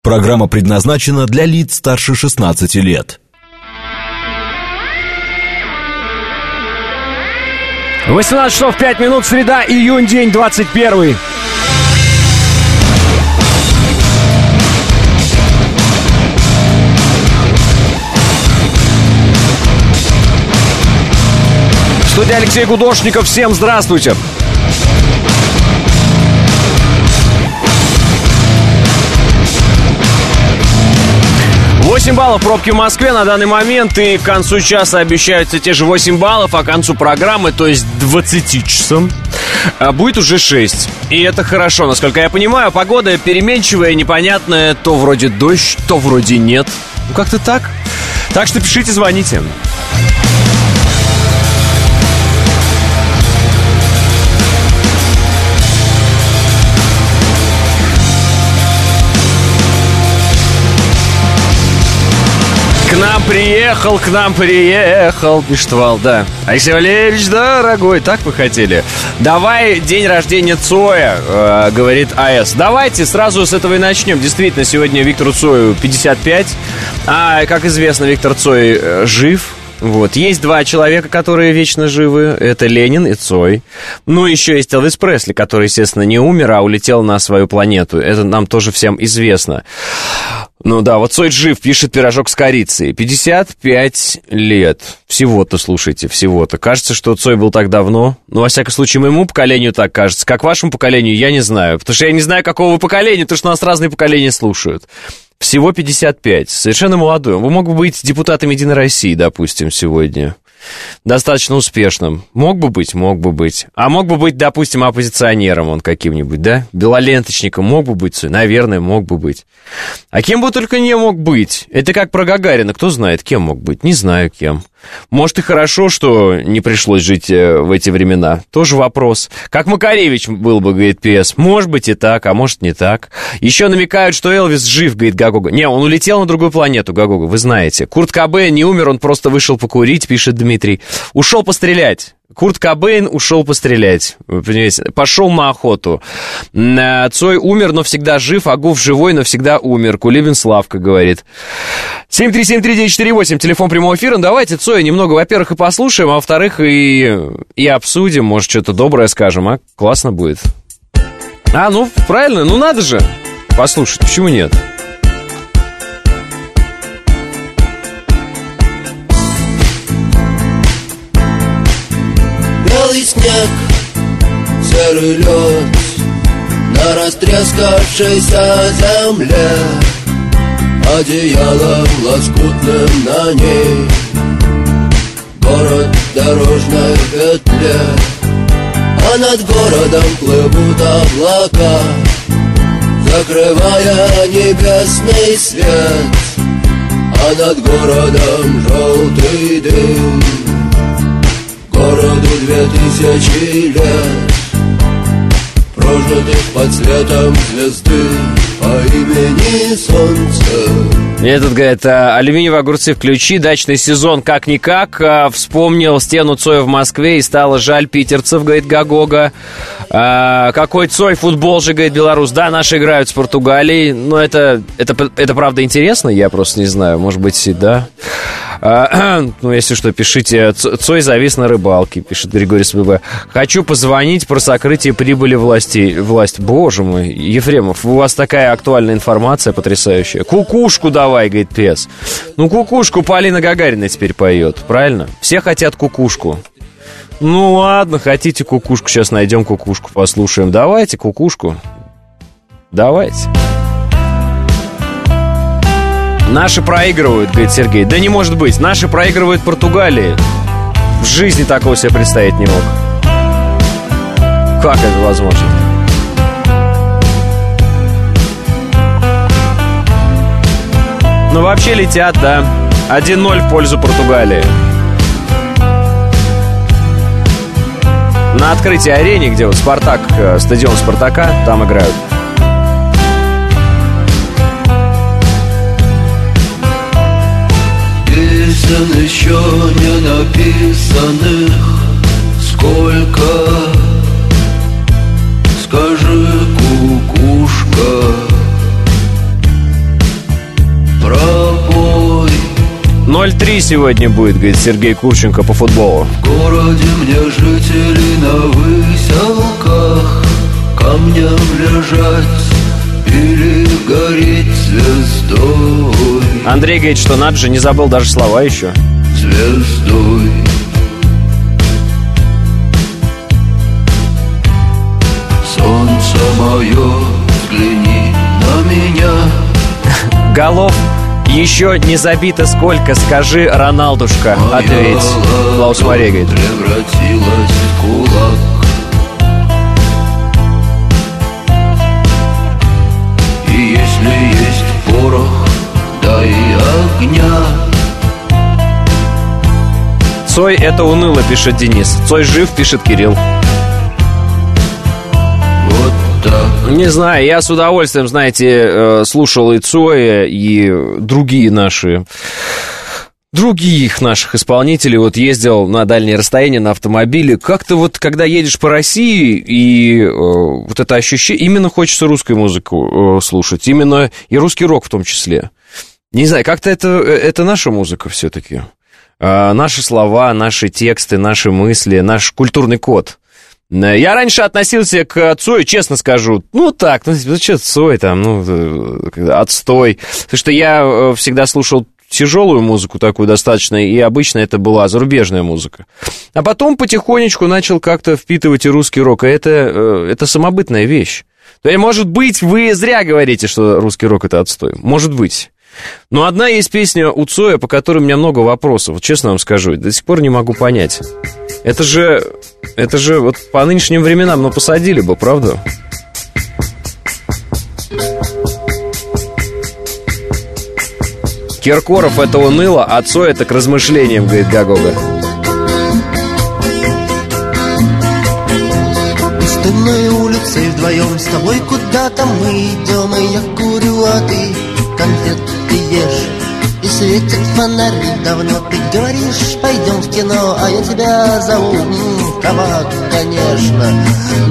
Программа предназначена для лиц старше 16 лет. 18 часов 5 минут, среда, июнь, день 21. Студия Алексей Гудошников. Всем здравствуйте. $8 пробки в Москве на данный момент, и к концу часа обещаются те же 8 баллов, а к концу программы, то есть 20 часам, будет уже 6. И это хорошо, насколько я понимаю. Погода переменчивая, непонятная, то вроде дождь, то вроде нет. Ну, как-то так. Так что пишите, звоните. К нам приехал, пишет Валда. Алексей Валерьевич, дорогой, так вы хотели? Давай день рождения Цоя, говорит АЭС. Давайте сразу с этого и начнем. Действительно, сегодня Виктору Цою 55. А, как известно, Виктор Цой жив. Вот. Есть два человека, которые вечно живы. Это Ленин и Цой. Ну, еще есть Элвис Пресли, который, естественно, не умер, а улетел на свою планету. Это нам тоже всем известно. Ну да, вот Цой жив, пишет Пирожок с корицей. 55 лет. Всего-то, слушайте, всего-то. Кажется, что Цой был так давно. Ну, во всяком случае, моему поколению так кажется. Как вашему поколению, я не знаю. Потому что я не знаю, какого вы поколения, потому что нас разные поколения слушают. Всего 55. Совершенно молодой. Вы мог бы быть депутатом Единой России, допустим, сегодня. Достаточно успешным. Мог бы быть. А мог бы быть, допустим, оппозиционером он каким-нибудь, да? Белоленточником мог бы быть, наверное, мог бы быть. А кем бы только не мог быть. Это как про Гагарина. Кто знает, кем мог быть? Не знаю, кем. Может, и хорошо, что не пришлось жить в эти времена. Тоже вопрос. Как Макаревич был бы, говорит ПС. Может быть и так, а может не так. Еще намекают, что Элвис жив, говорит Гагога. Не, он улетел на другую планету, Гагога, вы знаете. Курт Кобейн не умер, он просто вышел покурить, пишет Дмитрий. Ушел пострелять. Курт Кобейн ушел пострелять. Вы понимаете? Пошел на охоту. Цой умер, но всегда жив, а Гуф живой, но всегда умер. Кулибин Славка говорит. 7373948, телефон прямого эфира. Давайте Цоя немного, во-первых, и послушаем, а во-вторых, и обсудим. Может, что-то доброе скажем, а? Классно будет. А, ну, правильно, ну надо же послушать, почему нет? Белый снег, серый лед на растрескавшейся земле, одеялом лоскутным на ней город в дорожной петле, а над городом плывут облака, закрывая небесный свет, а над городом желтый дым. Городу 2000 лет, прожитых под светом звезды по имени Солнце. Этот говорит, алюминиевые огурцы включи, дачный сезон как-никак. Вспомнил стену Цоя в Москве и стало жаль питерцев, говорит Гагога. Какой Цой, футбол же, говорит белорус. Да, наши играют с Португалией, но это правда интересно, я просто не знаю, может быть, да. Ну, если что, пишите. Цой завис на рыбалке, пишет Григорий СББ. Хочу позвонить про сокрытие прибыли власть. Боже мой, Ефремов, у вас такая актуальная информация потрясающая. Кукушку давай, говорит Пес. Ну, кукушку Полина Гагарина теперь поет, правильно? Все хотят кукушку. Ну, ладно, хотите кукушку, сейчас найдем кукушку, послушаем. Давайте кукушку. Давайте. Наши проигрывают, говорит Сергей. Да не может быть, наши проигрывают Португалии. В жизни такого себе представить не мог. Как это возможно? Ну, вообще летят, да. 1-0 в пользу Португалии. На открытии арене, где вот Спартак, стадион Спартака, там играют. Песен еще не написанных сколько, скажи, кукушка. 0-3 сегодня будет, говорит Сергей Курченко по футболу. В городе мне жители на выселках камнем лежать или гореть звездой. Андрей говорит, что надо же, не забыл даже слова еще. Звездой. Солнце мое, взгляни на меня. Голов еще не забито сколько, скажи, Роналдушка, ответь. Клаус Мария говорит. Превратилась в кулак. И если есть порох, дай огня. Цой это уныло, пишет Денис. Цой жив, пишет Кирилл. Вот так. Не знаю, я с удовольствием, знаете, слушал и Цоя, и других наших исполнителей. Вот ездил на дальние расстояния на автомобиле. Как-то вот, когда едешь по России, и вот это ощущение, именно хочется русскую музыку слушать, именно и русский рок в том числе. Не знаю, как-то это наша музыка все-таки. Наши слова, наши тексты, наши мысли, наш культурный код. Я раньше относился к Цою, честно скажу, так, что Цой там, отстой. Потому что я всегда слушал тяжелую музыку такую достаточно, и обычно это была зарубежная музыка. А потом потихонечку начал как-то впитывать и русский рок, и это самобытная вещь. То есть, может быть, вы зря говорите, что русский рок — это отстой. Может быть. Но одна есть песня у Цоя, по которой у меня много вопросов. Вот честно вам скажу, до сих пор не могу понять. Это же вот по нынешним временам, посадили бы, правда? Киркоров это уныло, а Цой это к размышлениям, говорит Гагога. Пустынной улицей вдвоем с тобой куда-то мы идем, и я курю, а ты конфеты ешь. И светят фонари давно, ты говоришь, пойдем в кино, а я тебя зову в кабак, конечно.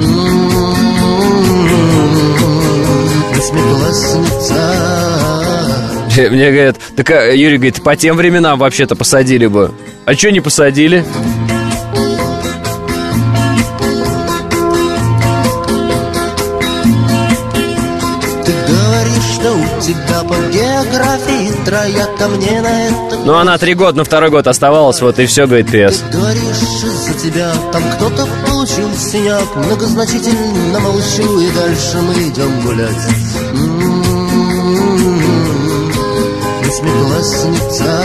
Восьмиклассница. Мне говорят, так Юрий говорит, по тем временам вообще-то посадили бы. А что не посадили? Что у тебя по географии трояка мне на это... Ну, она 3 года, на 2-й год оставалась, вот и все, говорит ПС. Ты говоришь, из-за тебя там кто-то получил синяк. Многозначительно молчу, и дальше мы идем гулять. Восьмиклассница.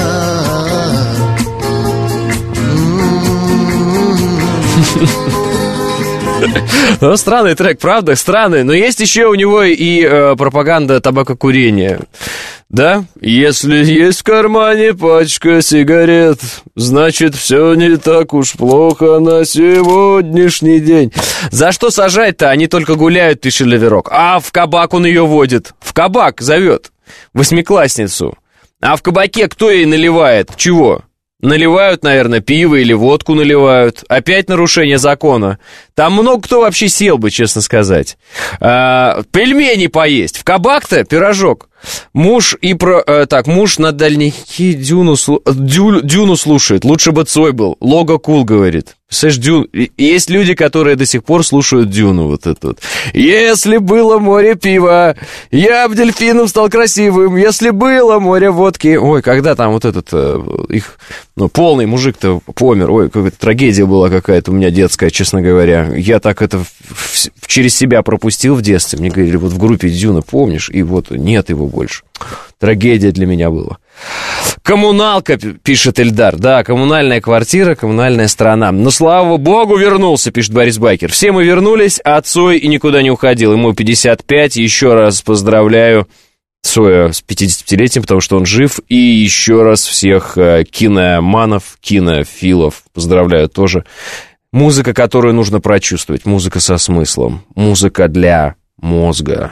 Ну, странный трек, правда? Странный. Но есть еще у него и пропаганда табакокурения. Да? Если есть в кармане пачка сигарет, значит, все не так уж плохо на сегодняшний день. За что сажать-то? Они только гуляют, пишет Леверок. А в кабак он ее водит. В кабак зовет. 8-классницу. А в кабаке кто ей наливает? Чего? Наливают, наверное, пиво или водку наливают. Опять нарушение закона. Там много кто вообще сел бы, честно сказать. Пельмени поесть. В кабак-то пирожок. Муж на дальники Дюну слушает. Лучше бы Цой был. Лого кул, говорит. Дюн. Есть люди, которые до сих пор слушают Дюну. Вот это вот. Если было море пива, я б дельфином стал красивым. Если было море водки. Ой, когда там вот этот их полный мужик-то помер. Ой, какая-то трагедия была какая-то у меня детская, честно говоря. Я так это через себя пропустил в детстве. Мне говорили, вот в группе Дюна, помнишь? И вот нет его больше. Трагедия для меня была. Коммуналка, пишет Эльдар. Да, коммунальная квартира, коммунальная страна. Но, слава богу, вернулся, пишет Борис Байкер. Все мы вернулись, а Цой и никуда не уходил. Ему 55. Еще раз поздравляю Цоя с 55-летием, потому что он жив. И еще раз всех киноманов, кинофилов поздравляю тоже. Музыка, которую нужно прочувствовать. Музыка со смыслом. Музыка для мозга.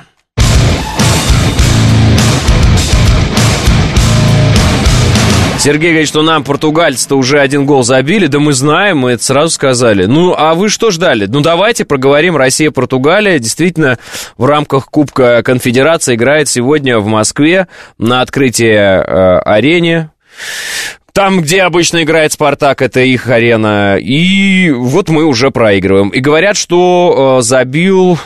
Сергей говорит, что нам португальцы-то уже 1 гол забили. Да мы знаем, мы это сразу сказали. Ну, а вы что ждали? Ну, давайте проговорим. Россия-Португалия действительно в рамках Кубка Конфедерации играет сегодня в Москве на открытии арене. Там, где обычно играет «Спартак», это их арена. И вот мы уже проигрываем. И говорят, что забил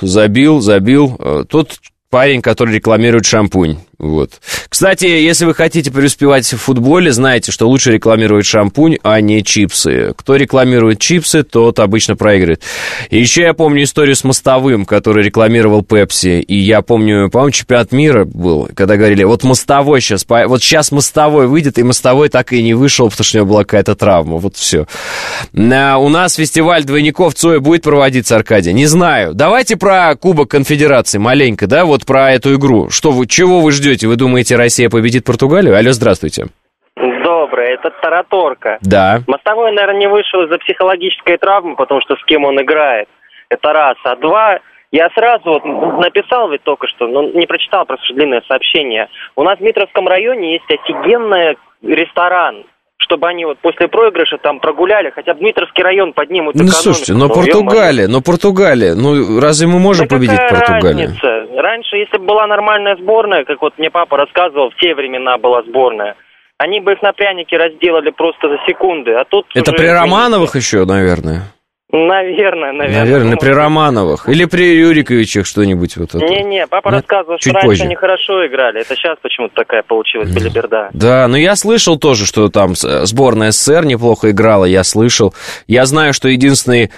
тот парень, который рекламирует шампунь. Вот. Кстати, если вы хотите преуспевать в футболе, знайте, что лучше рекламировать шампунь, а не чипсы. Кто рекламирует чипсы, тот обычно проигрывает. И еще я помню историю с Мостовым, который рекламировал Пепси. И я помню, по-моему, чемпионат мира был, когда говорили, вот Мостовой сейчас, вот сейчас Мостовой выйдет, и Мостовой так и не вышел, потому что у него была какая-то травма. Вот все. У нас фестиваль двойников Цоя будет проводиться, Аркадий? Не знаю. Давайте про Кубок Конфедерации маленько, да, вот про эту игру. Чего вы ждете? Вы думаете, Россия победит Португалию? Алло, здравствуйте. Доброе, это Тараторка. Да. Мостовой, наверное, не вышел из-за психологической травмы, потому что с кем он играет. Это раз. А два, я сразу вот написал ведь только что, но не прочитал, просто длинное сообщение. У нас в Дмитровском районе есть офигенный ресторан, чтобы они вот после проигрыша там прогуляли, хотя бы Дмитровский район поднимут экономику. Ну, слушайте, Португалия, разве мы можем победить Португалию? Разница? Раньше, если бы была нормальная сборная, как вот мне папа рассказывал, в те времена была сборная, они бы их на пряники разделали просто за секунды, а тут... Это при Романовых еще, наверное? Наверное, при Романовых. Или при Юриковичах что-нибудь вот это. Не-не, папа рассказывал, что раньше они хорошо играли. Это сейчас почему-то такая получилась белиберда. Да, но я слышал тоже, что там сборная СССР неплохо играла, я слышал. Я знаю, что единственный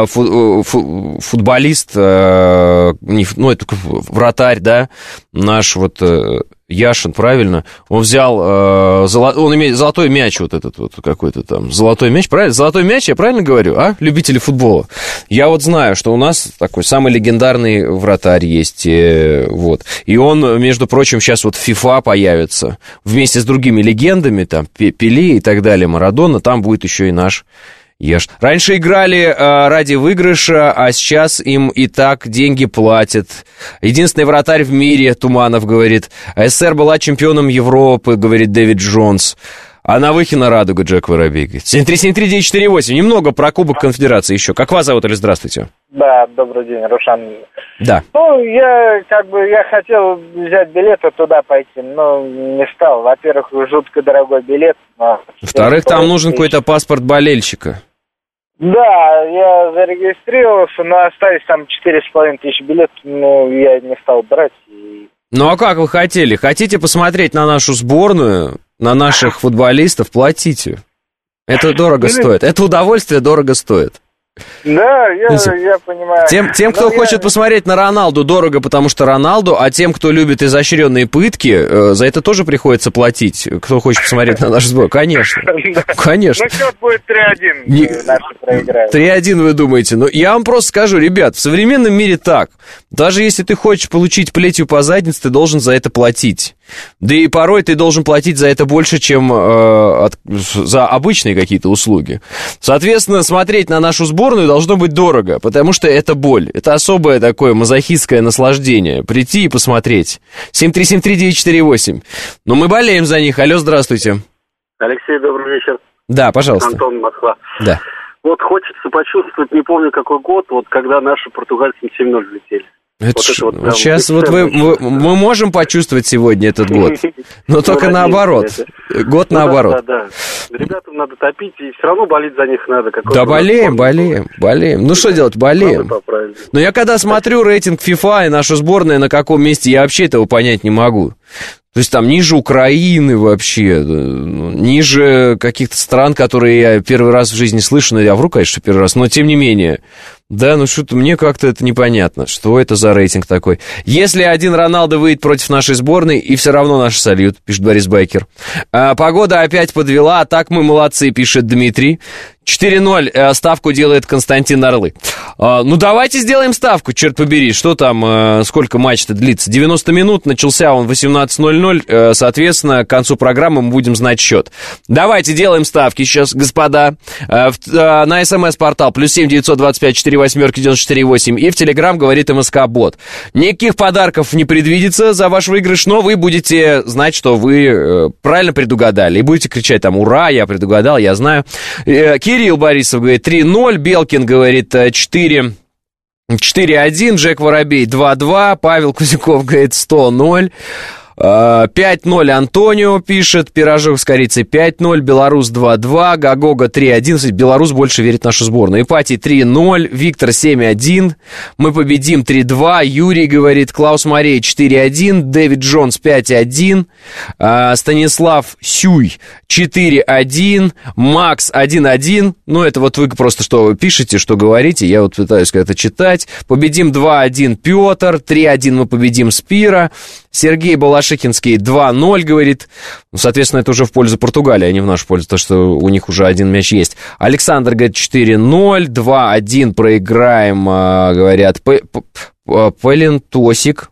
футболист, это вратарь, да, наш вот... Яшин, правильно, он взял, он имеет золотой мяч вот этот вот какой-то там, золотой мяч, правильно? Золотой мяч, я правильно говорю, а? Любители футбола. Я вот знаю, что у нас такой самый легендарный вратарь есть, вот. И он, между прочим, сейчас вот в FIFA появится вместе с другими легендами, там, Пеле и так далее, Марадона, там будет еще и наш Раньше играли ради выигрыша, а сейчас им и так деньги платят. Единственный вратарь в мире, Туманов говорит. СССР была чемпионом Европы, говорит Дэвид Джонс. А Навыхина радуга, Джек Воробей. 7373948. Немного про Кубок Конфедерации еще. Как вас зовут, или здравствуйте? Да, добрый день, Рушан. Да. Я хотел взять билет и туда пойти, но не стал. Во-первых, жутко дорогой билет. Во-вторых, там нужен какой-то паспорт болельщика. Да, я зарегистрировался, но остались там 4500 билетов, но я не стал брать. Ну а как вы хотели? Хотите посмотреть на нашу сборную, на наших футболистов? Платите. Это дорого стоит. Это удовольствие дорого стоит. Да, я понимаю. Тем, кто хочет посмотреть на Роналду, дорого, потому что Роналду, а тем, кто любит изощренные пытки, за это тоже приходится платить. Кто хочет посмотреть на наш сбор? Конечно. Конечно. Ну, счет будет 3-1. Наши проиграют. 3-1, вы думаете? Ну, я вам просто скажу, ребят, в современном мире так. Даже если ты хочешь получить плетью по заднице, ты должен за это платить. Да и порой ты должен платить за это больше, чем за обычные какие-то услуги. Соответственно, смотреть на нашу сборную должно быть дорого, потому что это боль. Это особое такое мазохистское наслаждение. Прийти и посмотреть. 7373948. Но мы болеем за них. Алло, здравствуйте. Алексей, добрый вечер. Да, пожалуйста. Антон, Москва. Да. Вот хочется почувствовать, не помню какой год, вот когда наши португальцы 7-0 взлетели. Вот сейчас вот мы можем почувствовать сегодня этот год, но только наоборот. Год наоборот. Да. Ребятам надо топить, и все равно болеть за них надо. Да болеем. Ну что делать, болеем. Но я когда смотрю рейтинг FIFA и нашу сборную, на каком месте, я вообще этого понять не могу. То есть там ниже Украины вообще, ниже каких-то стран, которые я первый раз в жизни слышу, я вру, конечно, первый раз, но тем не менее. Да, ну что-то мне как-то это непонятно, что это за рейтинг такой. Если один Роналдо выйдет против нашей сборной, и все равно наш сольют, пишет Борис Байкер. Погода опять подвела, а так мы молодцы, пишет Дмитрий. 4-0 ставку делает Константин Орлы. Ну, давайте сделаем ставку, черт побери. Что там, сколько матч-то длится? 90 минут, начался он в 18:00. Соответственно, к концу программы мы будем знать счет. Давайте делаем ставки сейчас, господа. На СМС-портал +7 925 48 94 8. И в Телеграм говорит МСК-бот. Никаких подарков не предвидится за ваш выигрыш, но вы будете знать, что вы правильно предугадали. И будете кричать там: ура, я предугадал, я знаю. Кирилл Борисов говорит 3-0, Белкин говорит 4-1, Джек Воробей 2-2, Павел Кузяков говорит 100-0. 5-0 Антонио пишет, пирожок с корицей 5-0, Беларусь 2-2, Гагога 3-1, Беларусь больше верит в нашу сборную. Ипатий 3-0, Виктор 7-1, мы победим 3-2, Юрий говорит, Клаус Марей 4-1, Дэвид Джонс 5-1, Станислав Сюй 4-1, Макс 1-1, ну это вот вы просто что вы пишете, что говорите, я вот пытаюсь это читать. Победим 2-1 Петр, 3-1 мы победим Спира, Сергей Балашихинский 2-0 говорит, ну, соответственно, это уже в пользу Португалии, а не в нашу пользу, потому что у них уже один мяч есть. Александр говорит 4-0, 2-1 проиграем, говорят, Палентосик,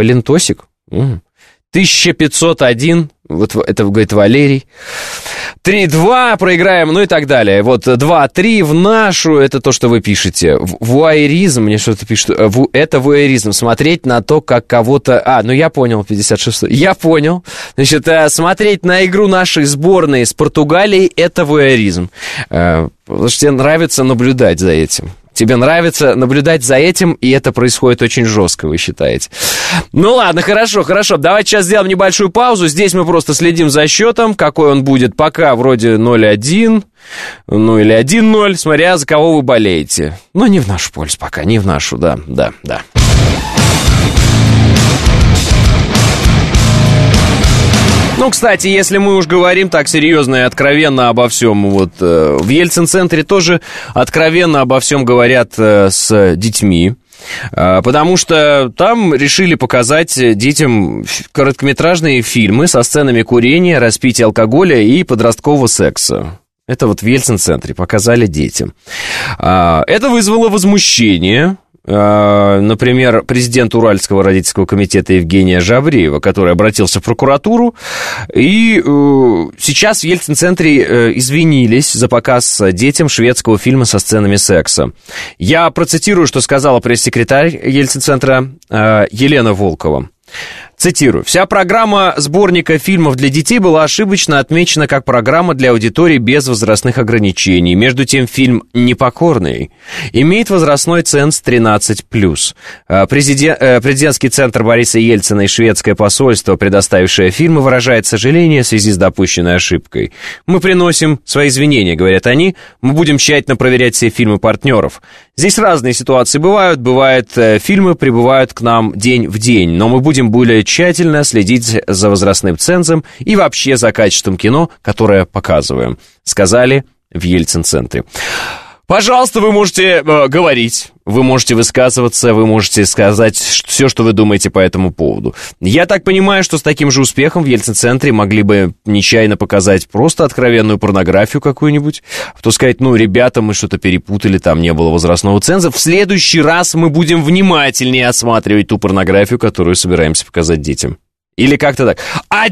1501, вот это говорит Валерий. 3-2 проиграем, ну и так далее. Вот 2-3 в нашу, это то, что вы пишете. Вуайеризм, мне что-то пишут. Это вуайеризм, смотреть на то, как кого-то... ну я понял, 56-й. Я понял. Значит, смотреть на игру нашей сборной с Португалией, это вуайеризм. Потому что тебе нравится наблюдать за этим. Тебе нравится наблюдать за этим, и это происходит очень жестко, вы считаете. Ну ладно, хорошо. Давайте сейчас сделаем небольшую паузу. Здесь мы просто следим за счетом, какой он будет. Пока вроде 0-1, ну или 1-0, смотря за кого вы болеете. Но не в нашу пользу пока, не в нашу, да. Ну, кстати, если мы уж говорим так серьезно и откровенно обо всем, вот в Ельцин-центре тоже откровенно обо всем говорят с детьми, потому что там решили показать детям короткометражные фильмы со сценами курения, распития алкоголя и подросткового секса. Это вот в Ельцин-центре показали детям. Это вызвало возмущение. Например, президент Уральского родительского комитета Евгения Жавреева, который обратился в прокуратуру, и сейчас в Ельцин-центре извинились за показ детям шведского фильма со сценами секса. Я процитирую, что сказала пресс-секретарь Ельцин-центра Елена Волкова. Цитирую. «Вся программа сборника фильмов для детей была ошибочно отмечена как программа для аудитории без возрастных ограничений. Между тем, фильм «Непокорный» имеет возрастной ценз 13+. Президентский центр Бориса Ельцина и шведское посольство, предоставившее фильмы, выражает сожаление в связи с допущенной ошибкой. Мы приносим свои извинения, говорят они. Мы будем тщательно проверять все фильмы партнеров. Здесь разные ситуации бывают. Бывает, фильмы прибывают к нам день в день, но мы будем более тщательно следить за возрастным цензом и вообще за качеством кино, которое показываем», сказали в Ельцин-центре. Пожалуйста, вы можете говорить, вы можете высказываться, вы можете сказать все, что вы думаете по этому поводу. Я так понимаю, что с таким же успехом в Ельцин-центре могли бы нечаянно показать просто откровенную порнографию какую-нибудь, а то сказать, ну, ребята, мы что-то перепутали, там не было возрастного ценза. В следующий раз мы будем внимательнее осматривать ту порнографию, которую собираемся показать детям. Или как-то так.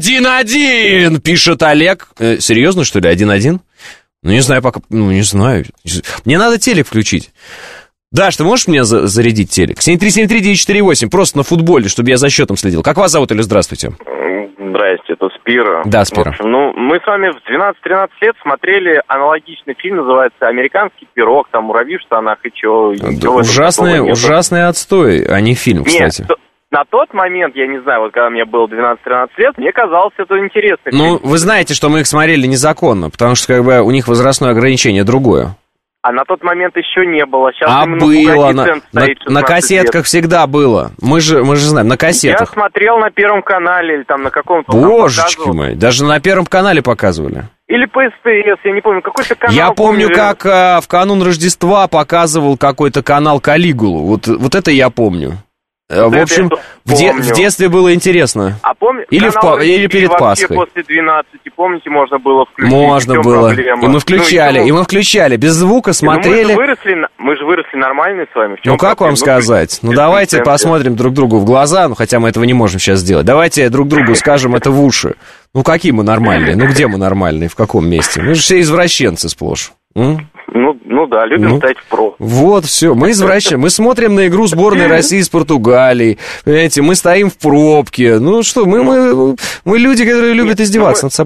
1-1, пишет Олег. Серьезно, что ли, 1-1? Ну, не знаю пока, не знаю. Мне надо телек включить. Даш, ты можешь мне зарядить телек? 7373948, просто на футболе, чтобы я за счетом следил. Как вас зовут или здравствуйте? Здрасте, это Спира. Да, Спира. В общем, мы с вами в 12-13 лет смотрели аналогичный фильм, называется «Американский пирог», там муравьи в штанах и чё. Ужасный отстой, а не фильм, кстати. Нет, на тот момент, я не знаю, вот когда мне было 12-13 лет, мне казалось это интересно. Ну, вы знаете, что мы их смотрели незаконно, потому что как бы у них возрастное ограничение другое. А на тот момент еще не было. Сейчас было. На кассетках всегда было. Мы же знаем, на кассетах. Я смотрел на Первом канале или там на каком-то... Божечки мои, даже на Первом канале показывали. Или по СТС, я не помню, какой-то канал... Я помню, как в канун Рождества показывал какой-то канал Калигулу. Вот это я помню. В общем, в детстве было интересно. А или перед Пасхой. После 12, помните, можно было включить. Можно было. И мы включали. Без звука смотрели. Мы же выросли нормальные с вами. Ну, как вам сказать? Ну, давайте посмотрим друг другу в глаза, хотя мы этого не можем сейчас сделать. Давайте друг другу скажем это в уши. Ну, какие мы нормальные? Ну, где мы нормальные? В каком месте? Мы же все извращенцы сплошь. Ну да, любим стать в про. Вот, все, мы извращаем. Мы смотрим на игру сборной России с Португалией. Понимаете, мы стоим в пробке. Ну что, мы люди, которые любят издеваться над собой.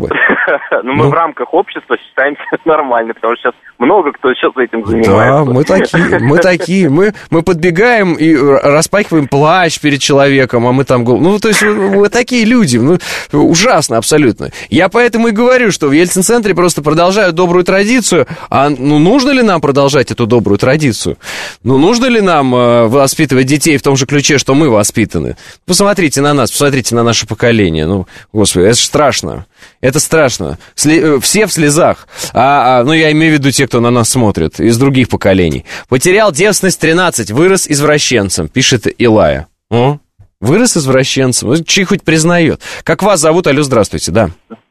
Но мы в рамках общества считаемся нормально, потому что сейчас много кто сейчас этим занимается. Да, мы такие. Мы подбегаем и распахиваем плащ перед человеком, а мы там... Ну, то есть мы такие люди. Ну, ужасно абсолютно. Я поэтому и говорю, что в Ельцин-центре просто продолжают добрую традицию. А нужно ли нам продолжать эту добрую традицию? Нужно ли нам воспитывать детей в том же ключе, что мы воспитаны? Посмотрите на нас, посмотрите на наше поколение. Ну, господи, это же страшно. Это страшно. Все в слезах. Я имею в виду те, кто на нас смотрит, из других поколений. Потерял девственность 13, вырос извращенцем, пишет Илая. Вырос извращенцем. Чей хоть признает. Как вас зовут? Алло, здравствуйте, да.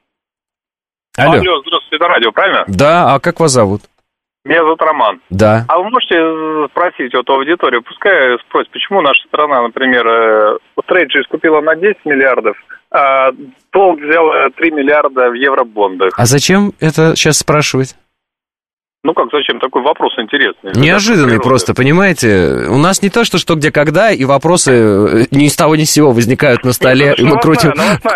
Алло, здравствуйте, это радио, правильно? Да, а как вас зовут? Меня зовут Роман. Да. А вы можете спросить вот аудиторию, пускай спросит, почему наша страна, например, трейджи скупила на 10 миллиардов, а долг взял 3 миллиарда в евробондах. А зачем это сейчас спрашивать? Ну как, зачем? Такой вопрос интересный. Неожиданный просто, понимаете? У нас не то, что где, когда, и вопросы ни с того ни с сего возникают на столе, и мы крутим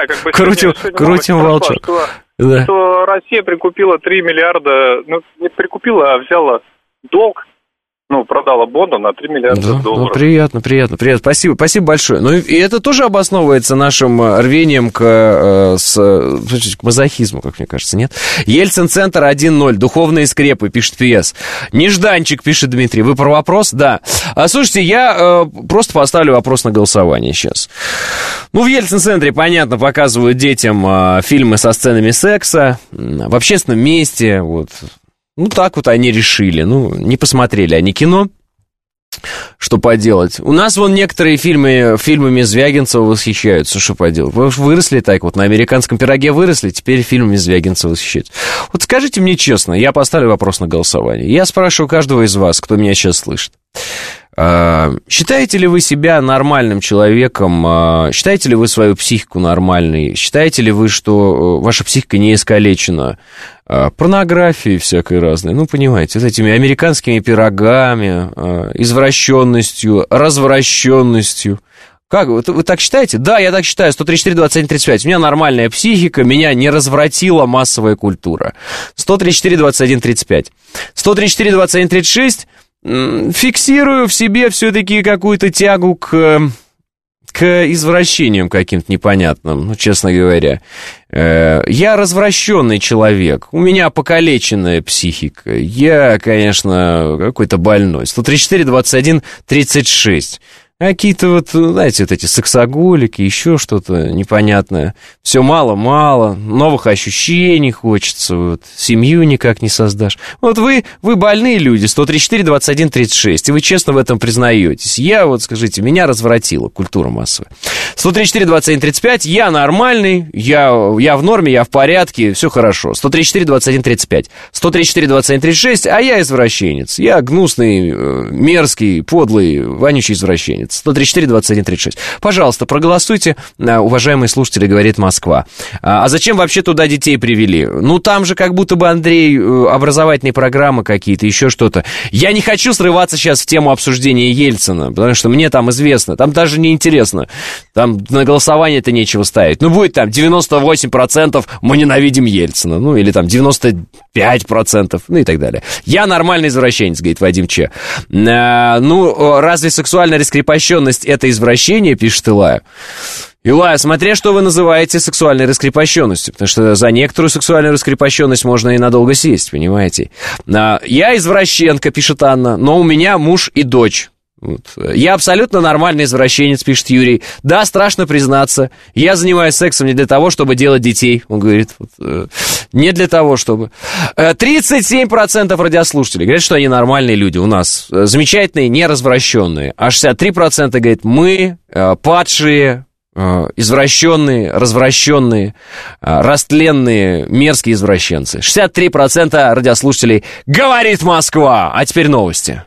волчок. Что Россия прикупила 3 миллиарда, не прикупила, а взяла долг, продала бонда на 3 миллиарда долларов. Приятно. Спасибо большое. И это тоже обосновывается нашим рвением к мазохизму, как мне кажется, нет? Ельцин-центр 1.0, духовные скрепы, пишет ПС. Нежданчик, пишет Дмитрий. Вы про вопрос? Да. Слушайте, я просто поставлю вопрос на голосование сейчас. В Ельцин-центре, понятно, показывают детям фильмы со сценами секса в общественном месте, вот. Так вот они решили. Не посмотрели они кино. Что поделать? У нас некоторые фильмами Звягинцева восхищаются. Что поделать? Вы выросли так вот, на американском пироге выросли, теперь фильмами Звягинцева восхищаются. Вот скажите мне честно, я поставлю вопрос на голосование. Я спрашиваю каждого из вас, кто меня сейчас слышит. Считаете ли вы себя нормальным человеком? Считаете ли вы свою психику нормальной? Считаете ли вы, что ваша психика не искалечена порнографией всякой разной? Понимаете, этими американскими пирогами, извращенностью, развращенностью. Как, вы так считаете? Да, я так считаю, 134-21-35. У меня нормальная психика, меня не развратила массовая культура. 134-21-35. 134-21-36... Фиксирую в себе все-таки какую-то тягу к извращениям каким-то непонятным, честно говоря. Я развращенный человек, у меня покалеченная психика. Я, конечно, какой-то больной. 134-21-36. Какие-то эти сексоголики, еще что-то непонятное. Все мало-мало, новых ощущений хочется, семью никак не создашь. Вы больные люди, 134-21-36, и вы честно в этом признаетесь. Я, скажите, меня развратила культура массовая. 134-21-35, я нормальный, я в норме, я в порядке, все хорошо. 134-21-35, 134-21-36, а я извращенец. Я гнусный, мерзкий, подлый, вонючий извращенец. 134-21-36. Пожалуйста, проголосуйте, уважаемые слушатели, говорит Москва. А зачем вообще туда детей привели? Там же как будто бы, Андрей, образовательные программы какие-то, еще что-то. Я не хочу срываться сейчас в тему обсуждения Ельцина, потому что мне там известно, там даже не интересно. Там на голосование это нечего ставить. Будет там 98% мы ненавидим Ельцина, или там 95%, и так далее. Я нормальный извращенец, говорит Вадим Че. Разве сексуальная раскрепощенность это извращение, пишет Илая. Илая, смотря что вы называете сексуальной раскрепощенностью, потому что за некоторую сексуальную раскрепощенность можно и надолго сесть, понимаете. Я извращенка, пишет Анна, но у меня муж и дочь. Я абсолютно нормальный извращенец, пишет Юрий. Да, страшно признаться, я занимаюсь сексом не для того, чтобы делать детей. Он говорит, не для того, чтобы. 37% радиослушателей говорят, что они нормальные люди у нас. Замечательные, неразвращенные. А 63% говорят, мы падшие, извращенные, развращенные, растленные, мерзкие извращенцы. 63% радиослушателей говорит Москва. А теперь новости.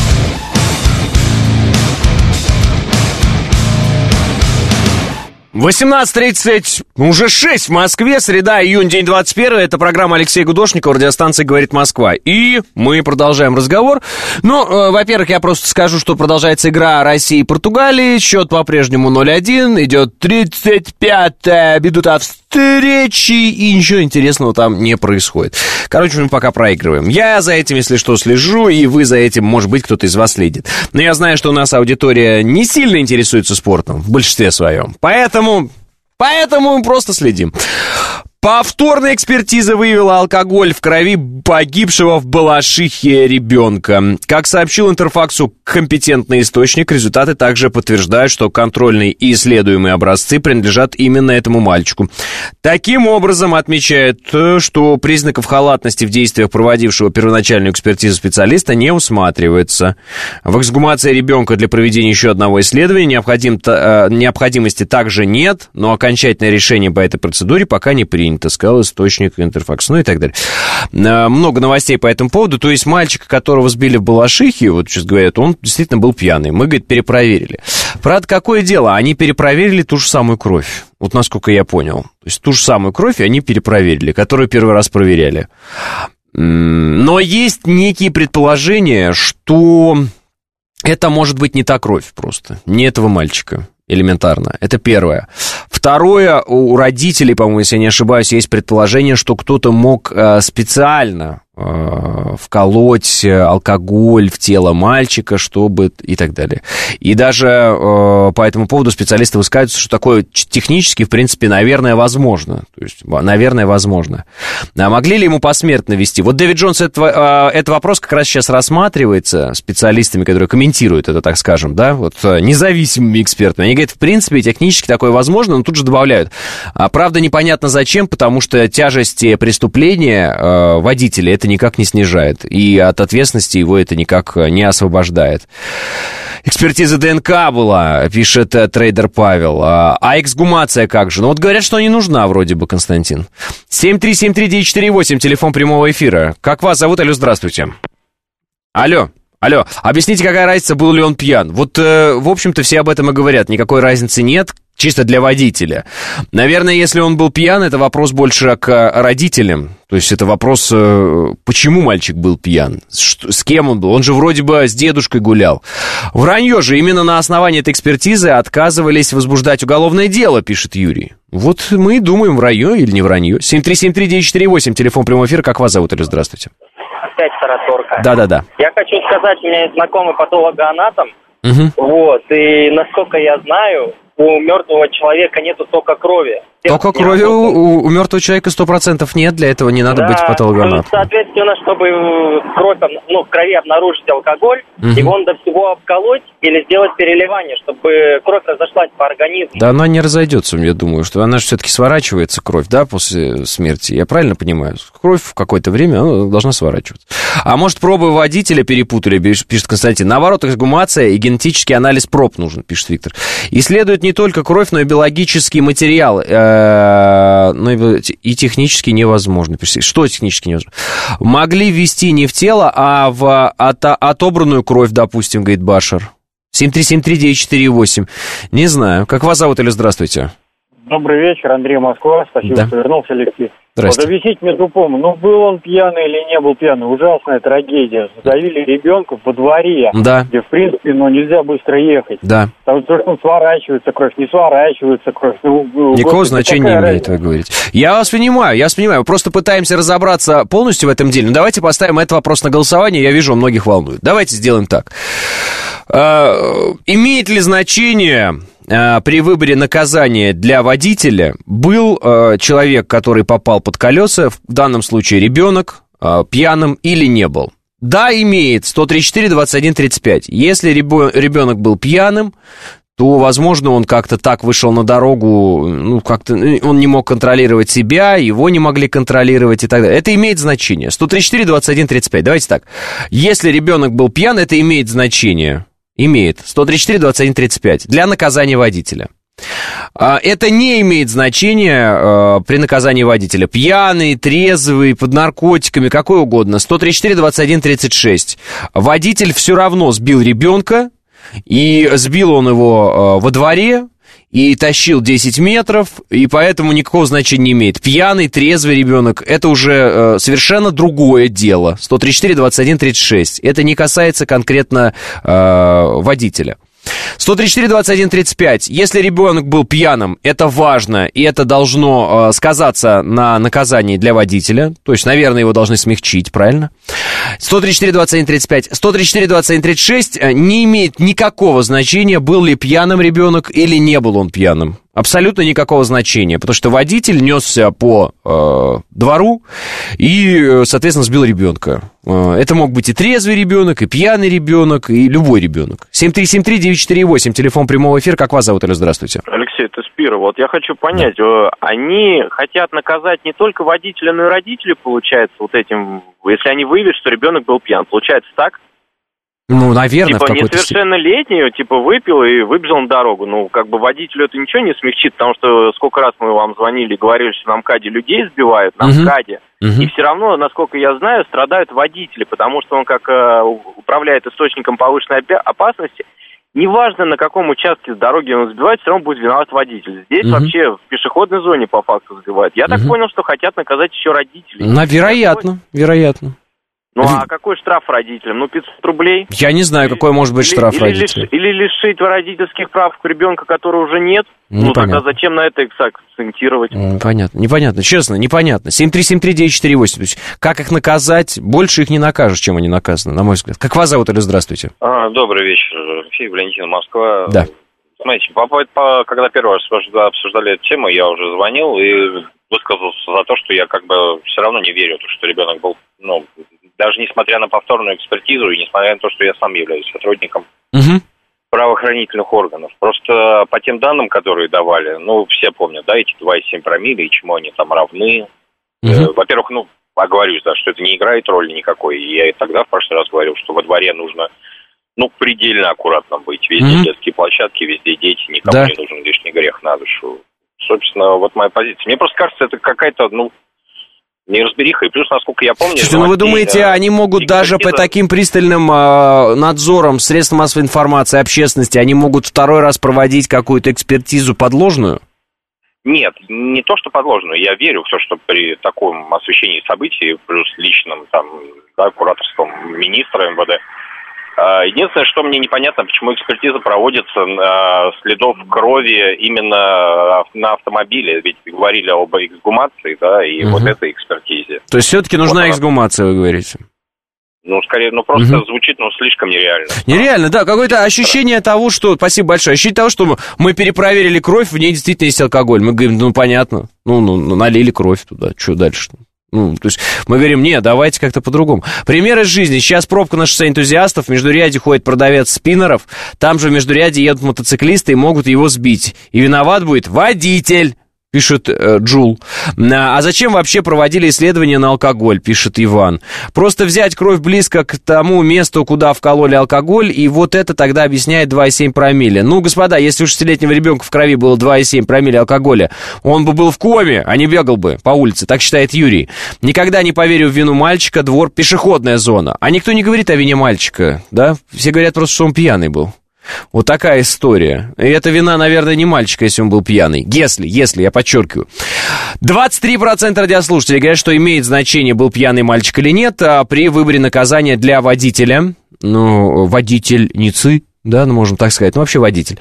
18:30, уже 6 в Москве, среда, июнь, день 21. Это программа Алексея Гудошникова, радиостанция «Говорит Москва». И мы продолжаем разговор. Во-первых, я просто скажу, что продолжается игра России и Португалии. Счет по-прежнему 0-1. Идет 35-я минута встречи, и ничего интересного там не происходит. Короче, мы пока проигрываем. Я за этим, если что, слежу, и вы за этим, может быть, кто-то из вас следит. Но я знаю, что у нас аудитория не сильно интересуется спортом, в большинстве своем. Поэтому мы просто следим. Повторная экспертиза выявила алкоголь в крови погибшего в Балашихе ребенка. Как сообщил Интерфаксу компетентный источник, результаты также подтверждают, что контрольные и исследуемые образцы принадлежат именно этому мальчику. Таким образом, отмечают, что признаков халатности в действиях проводившего первоначальную экспертизу специалиста не усматривается. В эксгумации ребенка для проведения еще одного исследования необходимости также нет, но окончательное решение по этой процедуре пока не принято, сказал источник Интерфакс, ну и так далее. Много новостей по этому поводу. То есть мальчика, которого сбили в Балашихе, вот сейчас говорят, он действительно был пьяный. Мы, говорит, перепроверили. Правда, какое дело? Они перепроверили ту же самую кровь. Вот насколько я понял. То есть ту же самую кровь они перепроверили, которую первый раз проверяли. Но есть некие предположения, что это может быть не та кровь просто, не этого мальчика. Элементарно. Это первое. Второе, у родителей, по-моему, если я не ошибаюсь, есть предположение, что кто-то мог специально вколоть алкоголь в тело мальчика, чтобы... и так далее. И даже по этому поводу специалисты высказываются, что такое технически, в принципе, наверное, возможно. То есть, наверное, возможно. А могли ли ему посмертно вести? Вот Дэвид Джонс, этот вопрос как раз сейчас рассматривается специалистами, которые комментируют это, так скажем, да, вот независимыми экспертами. Они говорят, в принципе, технически такое возможно, но тут же добавляют. Правда, непонятно зачем, потому что тяжесть преступления водителя это никак не снижает, и от ответственности его это никак не освобождает. Экспертиза ДНК была, пишет трейдер Павел. А эксгумация как же? Ну вот говорят, что не нужна вроде бы, Константин. 7373948, телефон прямого эфира. Как вас зовут? Алло, здравствуйте. Алло. Объясните, какая разница, был ли он пьян? Вот, в общем-то, все об этом и говорят. Никакой разницы нет, чисто для водителя. Наверное, если он был пьян, это вопрос больше к родителям. То есть это вопрос, почему мальчик был пьян, с кем он был. Он же вроде бы с дедушкой гулял. Вранье же, именно на основании этой экспертизы отказывались возбуждать уголовное дело, пишет Юрий. Вот мы и думаем, вранье или не вранье. 7373948, телефон прямого эфира. Как вас зовут? Здравствуйте. Опять тараторка. Да. Я хочу сказать, у меня есть знакомый патологоанатом. Угу. Вот, и насколько я знаю, у мертвого человека нету тока крови. Тока крови у мертвого человека 100% нет, для этого не надо быть патологоанатомом. Соответственно, чтобы в крови обнаружить алкоголь, его надо всего обколоть или сделать переливание, чтобы кровь разошлась по организму. Да, она не разойдется, я думаю, что она же все-таки сворачивается, кровь, да, после смерти. Я правильно понимаю? Кровь в какое-то время она должна сворачиваться. А может, пробы водителя перепутали, пишет Константин. Наоборот, эксгумация и генетический анализ проб нужен, пишет Виктор. Исследуют не только кровь, но и биологический материал. И технически невозможно. Что технически невозможно? Могли ввести не в тело, а в отобранную кровь, допустим, говорит Башар. 7373948. Не знаю. Как вас зовут или здравствуйте? Добрый вечер, Андрей, Москва. Спасибо, что вернулся, Алексей. Вот объяснить мне тупому, был он пьяный или не был пьяный, ужасная трагедия. Завели ребенка во дворе, где, в принципе, нельзя быстро ехать. Да. Потому что сворачивается кровь, не сворачивается кровь. Никакого значения не имеет, вы говорите. Я вас понимаю. Мы просто пытаемся разобраться полностью в этом деле. Но давайте поставим этот вопрос на голосование. Я вижу, он многих волнует. Давайте сделаем так. Имеет ли значение... при выборе наказания для водителя был человек, который попал под колеса, в данном случае ребенок, пьяным или не был? Да, имеет. 134-21-35. Если ребенок был пьяным, то, возможно, он как-то так вышел на дорогу, как-то он не мог контролировать себя, его не могли контролировать и так далее. Это имеет значение. 134-21-35. Давайте так. Если ребенок был пьян, это имеет значение. Имеет. 134-21-35 для наказания водителя. Это не имеет значения при наказании водителя. Пьяный, трезвый, под наркотиками, какой угодно. 134-21-36. Водитель все равно сбил ребенка, и сбил он его во дворе, и тащил 10 метров, и поэтому никакого значения не имеет. Пьяный, трезвый ребенок, это уже совершенно другое дело. 134-21-36. Это не касается конкретно водителя. 134-21-35. Если ребенок был пьяным, это важно, и это должно сказаться на наказании для водителя. То есть, наверное, его должны смягчить, правильно? 134-21-35. 134-21-36 не имеет никакого значения, был ли пьяным ребенок или не был он пьяным. Абсолютно никакого значения, потому что водитель несся по двору и, соответственно, сбил ребенка. Это мог быть и трезвый ребенок, и пьяный ребенок, и любой ребенок. 7373948, телефон прямого эфира. Как вас зовут, Алло, здравствуйте? Алексей, это Спира. Вот я хочу понять, они хотят наказать не только водителя, но и родителей, получается, вот этим, если они выявят, что ребенок был пьян. Получается так? Ну, наверное, типа, в какой-то несовершеннолетний, типа, выпил и выбежал на дорогу. Ну, как бы водителю это ничего не смягчит, потому что сколько раз мы вам звонили и говорили, что на МКАДе людей сбивают, на МКАДе. И все равно, насколько я знаю, страдают водители, потому что он как управляет источником повышенной опасности. Неважно, на каком участке дороги он сбивает, все равно будет виноват водитель. Здесь вообще в пешеходной зоне по факту сбивают. Я так понял, что хотят наказать еще родителей. Вероятно. Ну, а какой штраф родителям? Ну, 500 рублей? Я не знаю, какой может быть штраф родителям. Или лишить родительских прав ребенка, которого уже нет? Ну, тогда зачем на это их акцентировать? Непонятно, честно, непонятно. 7373948. То есть, как их наказать? Больше их не накажешь, чем они наказаны, на мой взгляд. Как вас зовут, или здравствуйте? Добрый вечер. Алексей, Валентин, Москва. Да. Знаете, когда первый раз обсуждали эту тему, я уже звонил и высказался за то, что я как бы все равно не верю, что ребенок был, ну, даже несмотря на повторную экспертизу и несмотря на то, что я сам являюсь сотрудником правоохранительных органов. Просто по тем данным, которые давали, ну, все помнят, да, эти 2,7 промилле, и чему они там равны. Во-первых, ну, оговорюсь, да, что это не играет роли никакой. И я и тогда в прошлый раз говорил, что во дворе нужно, ну, предельно аккуратно быть. Везде детские площадки, везде дети, никому не нужен лишний грех на душу. Собственно, вот моя позиция. Мне просто кажется, это какая-то, ну, неразбериха. И плюс, насколько я помню... Слушайте, ну вы думаете, они могут даже по таким пристальным надзорам средств массовой информации, общественности, они могут второй раз проводить какую-то экспертизу подложную? Нет, не то, что подложную. Я верю в то, что при таком освещении событий, плюс личным там, да, кураторством министра МВД, единственное, что мне непонятно, почему экспертиза проводится следов крови именно на автомобиле. Ведь говорили об эксгумации, да, и вот этой экспертизе. То есть все-таки нужна эксгумация, вы говорите? Ну, скорее, ну, просто звучит, ну, слишком нереально. Нереально, да, какое-то ощущение того, что... Спасибо большое. Ощущение того, что мы перепроверили кровь, в ней действительно есть алкоголь. Мы говорим, ну, понятно, ну налили кровь туда, что дальше? Ну, то есть мы говорим, нет, давайте как-то по-другому. Пример из жизни. Сейчас пробка на шоссе Энтузиастов, в междуряде ходит продавец спиннеров, там же в междуряде едут мотоциклисты и могут его сбить. И виноват будет водитель, пишет Джул. А зачем вообще проводили исследования на алкоголь, пишет Иван. Просто взять кровь близко к тому месту, куда вкололи алкоголь, и вот это тогда объясняет 2,7 промилле. Ну, господа, если у 6-летнего ребенка в крови было 2,7 промилле алкоголя, он бы был в коме, а не бегал бы по улице, так считает Юрий. Никогда не поверю в вину мальчика, двор, пешеходная зона. А никто не говорит о вине мальчика, да? Все говорят просто, что он пьяный был. Вот такая история. И это вина, наверное, не мальчика, если он был пьяный. Если, я подчеркиваю. 23% радиослушателей говорят, что имеет значение, был пьяный мальчик или нет, при выборе наказания для водителя. Ну, водительницы, да, ну, можем так сказать, ну, вообще водитель.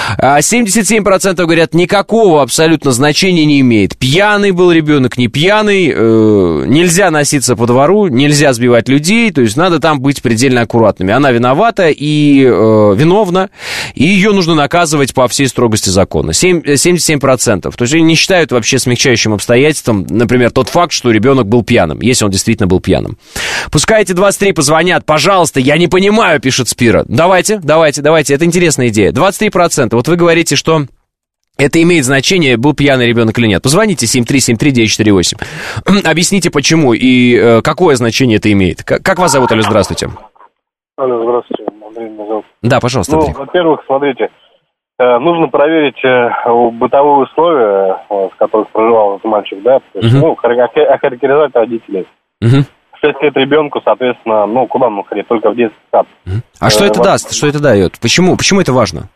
77% говорят, никакого абсолютно значения не имеет. Пьяный был ребенок, не пьяный, нельзя носиться по двору, нельзя сбивать людей, то есть надо там быть предельно аккуратными. Она виновата и виновна, и ее нужно наказывать по всей строгости закона. 77%. То есть они не считают вообще смягчающим обстоятельством, например, тот факт, что ребенок был пьяным, если он действительно был пьяным. Пускай эти 23 позвонят, пожалуйста, я не понимаю, пишет Спира. Давайте, это интересная идея. 23%. Вот вы говорите, что это имеет значение, был пьяный ребенок или нет. Позвоните 7373948. Объясните, почему и какое значение это имеет. Как вас зовут, Алло, здравствуйте. Алло, здравствуйте, Андрей меня зовут. Да, пожалуйста, Андрей. Ну, во-первых, смотрите, нужно проверить бытовые условия, в которых проживал этот мальчик, да, то есть, охарактеризовать родителей. 6 лет ребенку, соответственно, ну, куда он ходит? Только в детский сад. А что это даст? Что это дает? Почему это важно?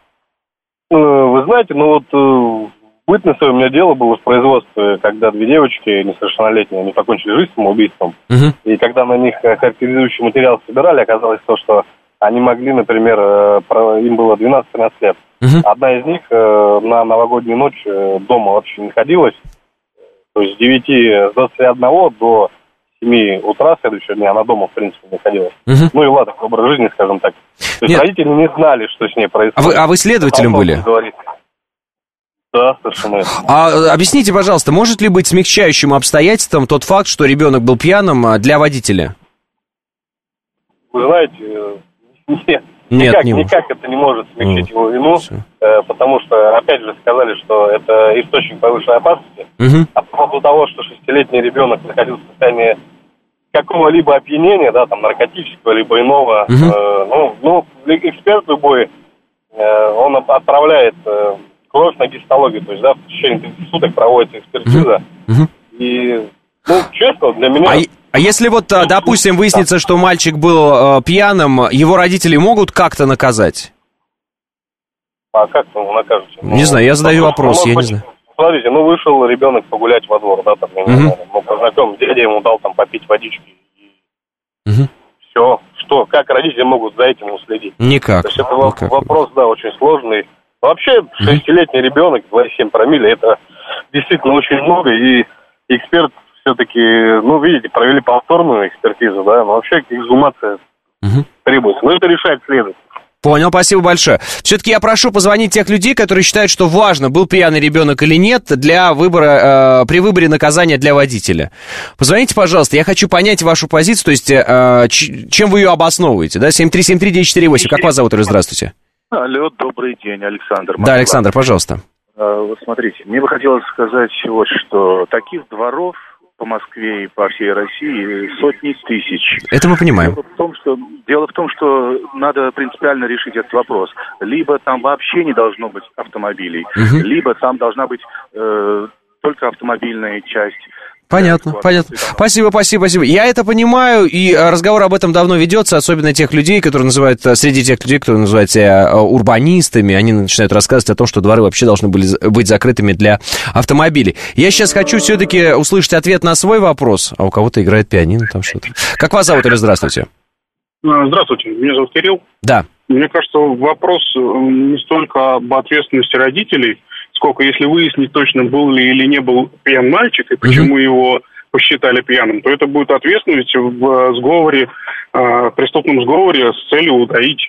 Вы знаете, ну вот в бытность у меня дело было в производстве, когда 2 девочки несовершеннолетние, они покончили жизнь самоубийством. И когда на них характеризующий материал собирали, оказалось то, что они могли, например, им было 12-13 лет. Одна из них на новогоднюю ночь дома вообще не находилась. То есть с 21 до 7 утра следующего дня она дома, в принципе, не находилась. Ну и ладно, образ жизни, скажем так. То есть родители не знали, что с ней происходит. А вы следователем были? Да, совершенно. А объясните, пожалуйста, может ли быть смягчающим обстоятельством тот факт, что ребенок был пьяным для водителя? Вы знаете, нет. Никак это не может смягчить его вину, потому что, опять же, сказали, что это источник повышенной опасности. А по поводу того, что 6-летний ребенок находился в состоянии какого-либо опьянения, да, там, наркотического, либо иного, эксперт любой, он отправляет кровь на гистологию, то есть, да, в течение 30 суток проводится экспертиза. И, честно, для меня... А если вот, допустим, выяснится, что мальчик был пьяным, его родители могут как-то наказать? А как его накажут? Не знаю, я задаю вопрос, я не знаю. Смотрите, вышел ребенок погулять во двор, да, там, познакомился, дядя ему дал там попить водички. Все, что, как родители могут за этим уследить? Никак. То есть это вопрос, да, очень сложный. Вообще, 6-летний ребенок, 2,7 промилле, это действительно очень много, и эксперт все-таки, видите, провели повторную экспертизу, да, но вообще эксгумация требуется. Но это решает следователь. Понял, спасибо большое. Все-таки я прошу позвонить тех людей, которые считают, что важно, был пьяный ребенок или нет, для выбора, при выборе наказания для водителя. Позвоните, пожалуйста, я хочу понять вашу позицию, то есть чем вы ее обосновываете, да, 7373948, как вас зовут, здравствуйте. Алло, добрый день, Александр. Да, Александр, пожалуйста. Вот смотрите, мне бы хотелось сказать вот что. Таких дворов по Москве и по всей России сотни тысяч. Это мы понимаем. Дело в том, что надо принципиально решить этот вопрос. Либо там вообще не должно быть автомобилей, либо там должна быть только автомобильная часть. Понятно. Спасибо. Я это понимаю, и разговор об этом давно ведется, особенно тех людей, которые называют, среди тех людей, которые называют себя урбанистами, они начинают рассказывать о том, что дворы вообще должны были быть закрытыми для автомобилей. Я сейчас хочу все-таки услышать ответ на свой вопрос, а у кого-то играет пианино, там что-то. Как вас зовут, или здравствуйте? Здравствуйте, меня зовут Кирилл. Да. Мне кажется, вопрос не столько об ответственности родителей, сколько, если выяснить точно, был ли или не был пьян мальчик, и почему его посчитали пьяным, то это будет ответственность в сговоре, преступном сговоре с целью утаить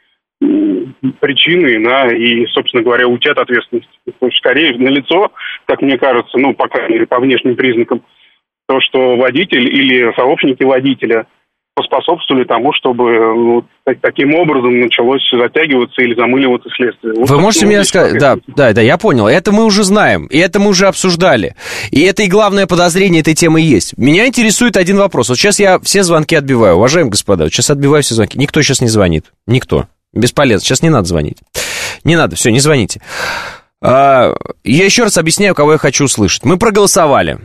причины, и, собственно говоря, уйти от ответственности. То есть, скорее, налицо, как мне кажется, по крайней мере, по внешним признакам, то, что водитель или сообщники водителя поспособствовали тому, чтобы таким образом началось затягиваться или замыливаться следствие. Вы можете мне сказать... Да, я понял. Это мы уже знаем, и это мы уже обсуждали. И это и главное подозрение этой темы есть. Меня интересует один вопрос. Вот сейчас я все звонки отбиваю. Уважаемые господа, вот сейчас отбиваю все звонки. Никто сейчас не звонит. Никто. Бесполезно. Сейчас не надо звонить. Не надо, все, не звоните. Я еще раз объясняю, кого я хочу услышать. Мы проголосовали.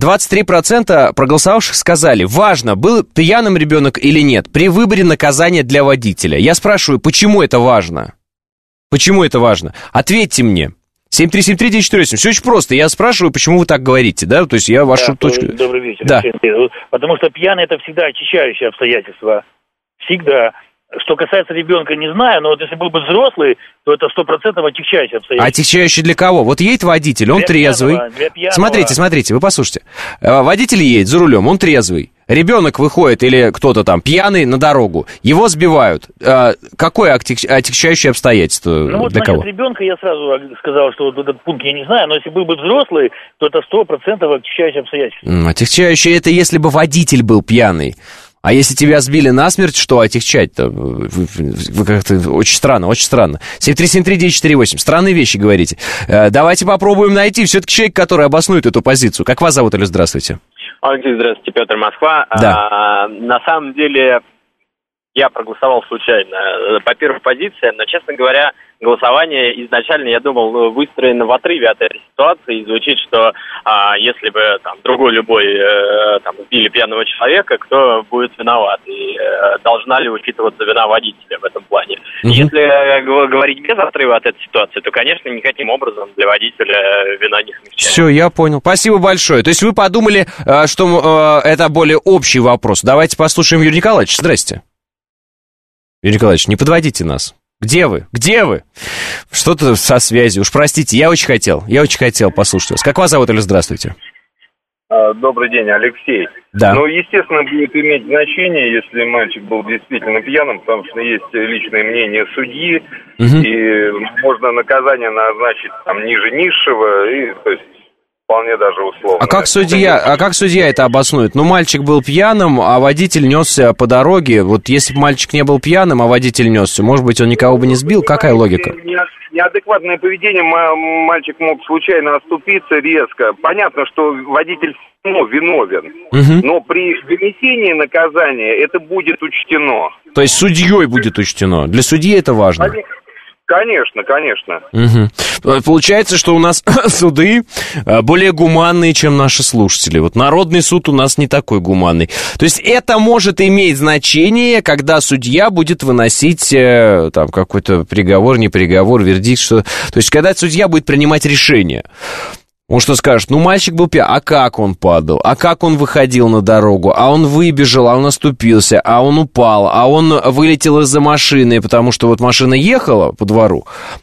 23% проголосовавших сказали, важно, был пьяным ребенок или нет, при выборе наказания для водителя. Я спрашиваю, почему это важно? Почему это важно? Ответьте мне. 7373948. Все очень просто. Я спрашиваю, почему вы так говорите, да? То есть я вашу точку... Добрый вечер. Да. Потому что пьяный — это всегда очищающее обстоятельство. Всегда. Что касается ребенка, не знаю, но вот если был бы взрослый, то это 100% отягчающее обстоятельство. Отягчающее для кого? Вот едет водитель, он трезвый. Для пьяного. Смотрите, вы послушайте. Водитель едет за рулем, он трезвый. Ребенок выходит или кто-то там пьяный на дорогу, его сбивают. Какое отягчающее обстоятельство для кого? Ребенка я сразу сказал, что вот этот пункт я не знаю, но если был бы взрослый, то это 100% отягчающее обстоятельство. Отягчающее это если бы водитель был пьяный. А если тебя сбили насмерть, что отягчать-то? Вы как-то очень странно. 7373948. Странные вещи говорите. Давайте попробуем найти все-таки человека, который обоснует эту позицию. Как вас зовут, или здравствуйте? Алексей, здравствуйте, Петр, Москва. Да. На самом деле, я проголосовал случайно по первой позиции, но, честно говоря, голосование изначально, я думал, выстроено в отрыве от этой ситуации, и звучит, что если бы там другой любой сбили пьяного человека, кто будет виноват, и должна ли учитываться вина водителя в этом плане. Если говорить без отрыва от этой ситуации, то, конечно, никаким образом для водителя вина не смягчается. Все, я понял. Спасибо большое. То есть вы подумали, что это более общий вопрос. Давайте послушаем Юрия Николаевича. Здрасте. Юрий Николаевич, не подводите нас. Где вы? Где вы? Что-то со связью. Уж простите, я очень хотел послушать вас. Как вас зовут или здравствуйте? Добрый день, Алексей. Да. Ну, естественно, будет иметь значение, если мальчик был действительно пьяным, потому что есть личное мнение судьи, и можно наказание назначить там ниже низшего, и то есть вполне даже условно. А как судья это обоснует? Ну, мальчик был пьяным, а водитель несся по дороге. Вот если бы мальчик не был пьяным, а водитель несся, может быть, он никого бы не сбил? Какая логика? Неадекватное поведение, мальчик мог случайно оступиться резко. Понятно, что водитель виновен, но при вынесении наказания это будет учтено. То есть судьей будет учтено. Для судьи это важно. Конечно, конечно. Получается, что у нас суды более гуманные, чем наши слушатели. Вот народный суд у нас не такой гуманный. То есть это может иметь значение, когда судья будет выносить там какой-то приговор, не приговор, вердикт, что... То есть когда судья будет принимать решение. Он что скажет? Ну, мальчик был пьян. А как он падал? А как он выходил на дорогу? А он выбежал, а он оступился, а он упал, а он вылетел из-за машины, потому что вот машина ехала по двору,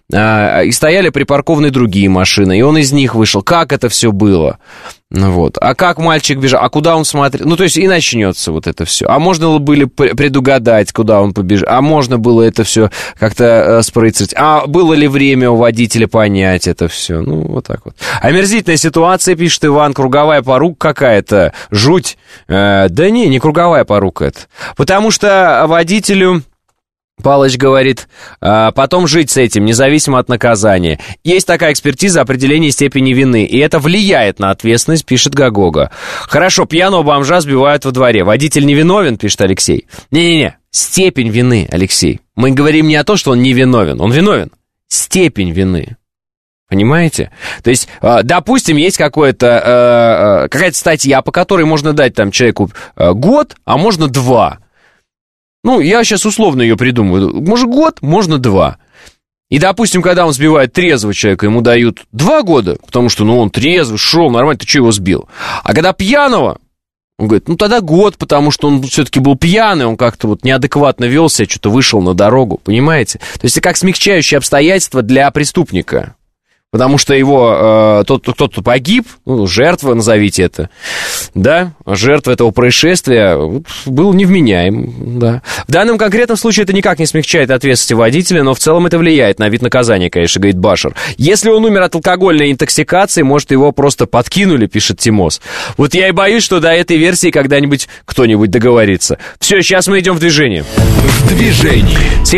и стояли припаркованные другие машины, и он из них вышел. Как это все было? Ну вот. А как мальчик бежал? А куда он смотрел? Ну, то есть и начнется вот это все. А можно было предугадать, куда он побежал? А можно было это все как-то спроецировать? А было ли время у водителя понять это все? Ну, вот так вот. Омерзительная ситуация, пишет Иван. Круговая порука какая-то. Жуть. Да не круговая порука это. Потому что водителю... Палыч говорит, потом жить с этим, независимо от наказания. Есть такая экспертиза определения степени вины, и это влияет на ответственность, пишет Гагога. Хорошо, пьяного бомжа сбивают во дворе. Водитель невиновен, пишет Алексей. Не-не-не, степень вины, Алексей. Мы говорим не о том, что он невиновен, он виновен. Степень вины. Понимаете? То есть, допустим, есть какая-то статья, по которой можно дать там человеку год, а можно 2. Ну, я сейчас условно ее придумаю. Может, год, можно 2. И, допустим, когда он сбивает трезвого человека, ему дают 2 года, потому что, он трезвый, шел, нормально, ты что его сбил? А когда пьяного, он говорит, тогда год, потому что он все-таки был пьяный, он как-то вот неадекватно вел себя, что-то вышел на дорогу, понимаете? То есть это как смягчающее обстоятельство для преступника. Потому что его, кто-то погиб, жертва, назовите это, да, жертва этого происшествия был невменяем, да. В данном конкретном случае это никак не смягчает ответственности водителя, но в целом это влияет на вид наказания, конечно, говорит Башар. Если он умер от алкогольной интоксикации, может, его просто подкинули, пишет Тимос. Вот я и боюсь, что до этой версии когда-нибудь кто-нибудь договорится. Все, сейчас мы идем в движение. В движении.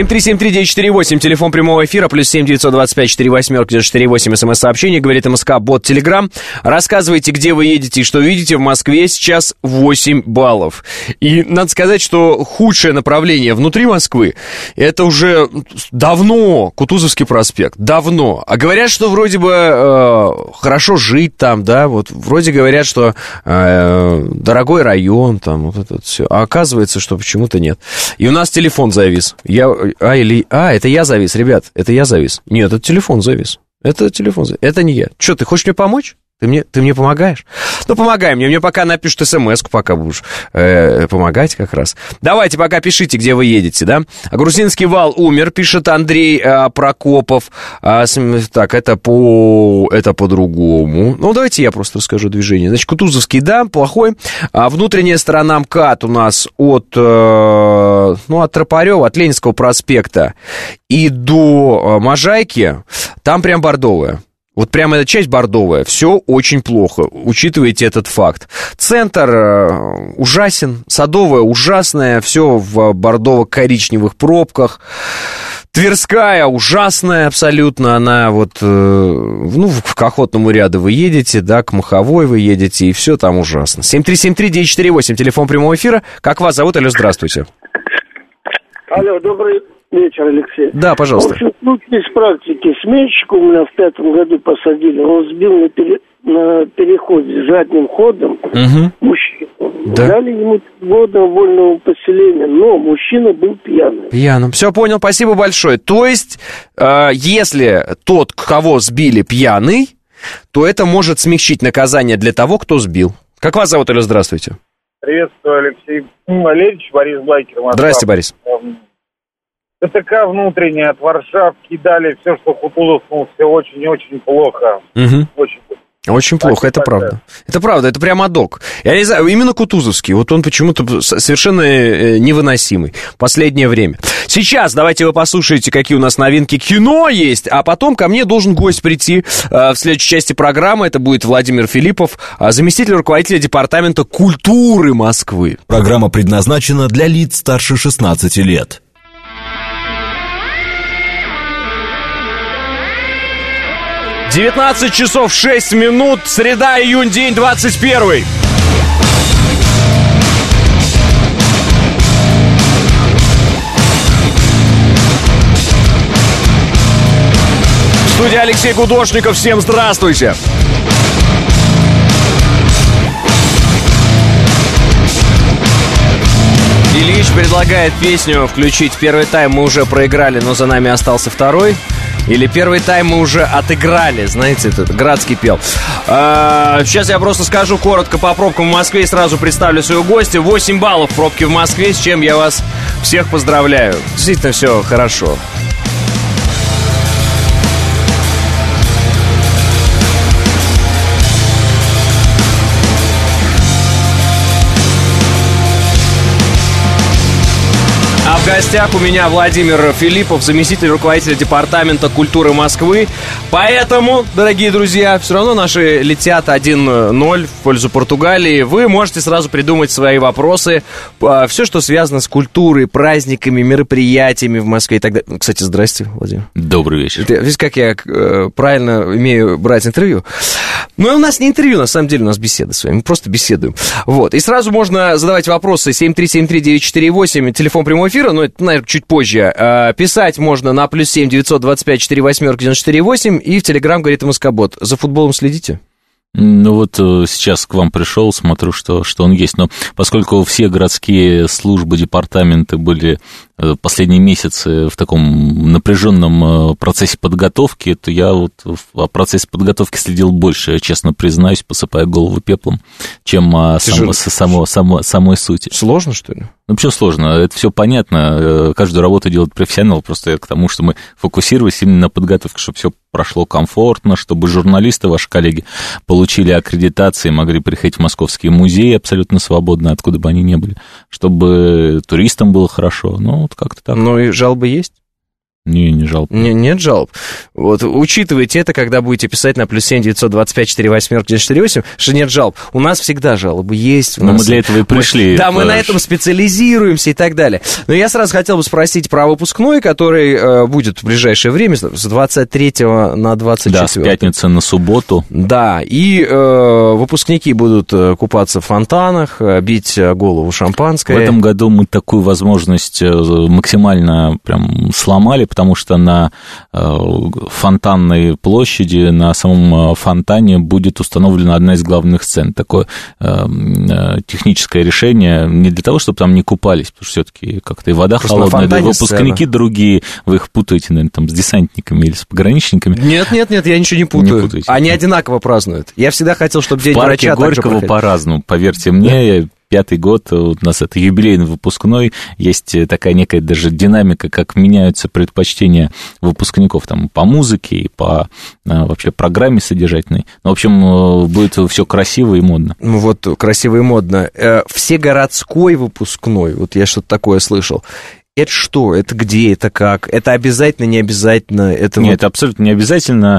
7373948, телефон прямого эфира, +7 925 48 48. СМС-сообщение, говорит МСК, бот Телеграм. Рассказывайте, где вы едете и что видите. В Москве сейчас 8 баллов. И надо сказать, что худшее направление внутри Москвы это уже давно Кутузовский проспект. Давно. А говорят, что вроде бы хорошо жить там, да, вот вроде говорят, что дорогой район, там, вот это все. А оказывается, что почему-то нет. И у нас телефон завис. Это я завис, ребят, это я завис. Нет, это телефон завис. Это телефон. Это не я. Что, ты хочешь мне помочь? Ты мне помогаешь? Ну, помогай мне. Мне пока напишут смс-ку, пока будешь помогать как раз. Давайте пока пишите, где вы едете, да? Грузинский вал умер, пишет Андрей Прокопов. Так, это по-другому. Ну, давайте я просто расскажу движение. Значит, Кутузовский, да, плохой. Внутренняя сторона МКАД у нас от Тропарева, от Ленинского проспекта и до Можайки. Там прям бордовая. Вот прямо эта часть бордовая, все очень плохо, учитывайте этот факт. Центр ужасен, Садовая ужасная, все в бордово-коричневых пробках. Тверская ужасная абсолютно, она вот, к Охотному ряду вы едете, да, к Маховой вы едете, и все там ужасно. 7373948, телефон прямого эфира. Как вас зовут? Алло, здравствуйте. Алло, добрый вечер, Алексей. Да, пожалуйста. В общем, из практики. Сменщика у меня в 5-м году посадили. Он сбил на переходе задним ходом мужчину. Да? Дали ему 3 года вольного поселения, но мужчина был пьяный. Пьяным. Все понял, спасибо большое. То есть, если тот, кого сбили, пьяный, то это может смягчить наказание для того, кто сбил. Как вас зовут, Алло, здравствуйте. Приветствую, Алексей Валерьевич, Борис Блайкер. Здрасте, Борис. КТК внутреннее от Варшавки дали все, что Кутузов, все очень-очень плохо. Угу. Очень плохо. Очень плохо, это правда. Это правда, это прям адок. Я не знаю, именно Кутузовский, вот он почему-то совершенно невыносимый в последнее время. Сейчас давайте вы послушаете, какие у нас новинки кино есть, а потом ко мне должен гость прийти в следующей части программы. Это будет Владимир Филиппов, заместитель руководителя департамента культуры Москвы. Программа предназначена для лиц старше 16 лет. 19 часов 6 минут, среда, июнь, день 21. Студия Алексей Гудошников, всем здравствуйте. Ильич предлагает песню включить. Первый тайм мы уже проиграли, но за нами остался второй. Или первый тайм мы уже отыграли. Знаете, это Градский пел. Сейчас я просто скажу коротко по пробкам в Москве и сразу представлю своего гостя. 8 баллов пробки в Москве, с чем я вас всех поздравляю. Действительно все хорошо. В гостях у меня Владимир Филиппов, заместитель руководителя департамента культуры Москвы. Поэтому, дорогие друзья, все равно наши летят 1-0 в пользу Португалии. Вы можете сразу придумать свои вопросы. Все, что связано с культурой, праздниками, мероприятиями в Москве и так далее. Кстати, здрасте, Владимир. Добрый вечер. Видите, как я правильно умею брать интервью? Ну, у нас не интервью, на самом деле, у нас беседа с вами. Мы просто беседуем. Вот. И сразу можно задавать вопросы. 7373948, телефон прямого эфира. Но это, наверное, чуть позже. Писать можно на +7 925 48 94 8 и в Телеграм говорит МСК-бот. За футболом следите? Ну вот сейчас к вам пришел, смотрю, что он есть. Но поскольку все городские службы, департаменты были последние месяцы в таком напряженном процессе подготовки, то я вот о процессе подготовки следил больше, честно признаюсь, посыпая голову пеплом, чем о самой сути. Сложно, что ли? Ну, почему сложно? Это все понятно. Каждую работу делает профессионал. Просто к тому, что мы фокусировались именно на подготовке, чтобы все прошло комфортно, чтобы журналисты, ваши коллеги, получили аккредитации, могли приходить в московские музеи абсолютно свободно, откуда бы они ни были, чтобы туристам было хорошо. Ну, вот как-то так. Ну, и жалобы есть? Не жалоб. Нет жалоб. Вот, учитывайте это, когда будете писать на +7 925 48 94 8, что нет жалоб. У нас всегда жалобы есть. Но мы для этого и пришли. Да, мы на этом специализируемся и так далее. Но я сразу хотел бы спросить про выпускной, который будет в ближайшее время, с 23 на 24. Да, с пятницы на субботу. Да, и выпускники будут купаться в фонтанах, бить голову шампанское. В этом году мы такую возможность максимально прям сломали, потому что на фонтанной площади, на самом фонтане будет установлена одна из главных сцен. Такое техническое решение не для того, чтобы там не купались, потому что все-таки как-то и вода просто холодная, да и выпускники сцена. Другие, вы их путаете, наверное, там с десантниками или с пограничниками. Нет, я ничего не путаю. Они одинаково празднуют. Я всегда хотел, чтобы День врача также проходил. В парке Горького по-разному, поверьте мне. 5-й год, у нас это юбилейный выпускной, есть такая некая даже динамика, как меняются предпочтения выпускников там, по музыке и по вообще программе содержательной. Ну, в общем, будет все красиво и модно. Ну вот, красиво и модно. Всегородской выпускной, вот я что-то такое слышал. Это что? Это где? Это как? Это обязательно, не обязательно? Это Нет, это абсолютно не обязательно.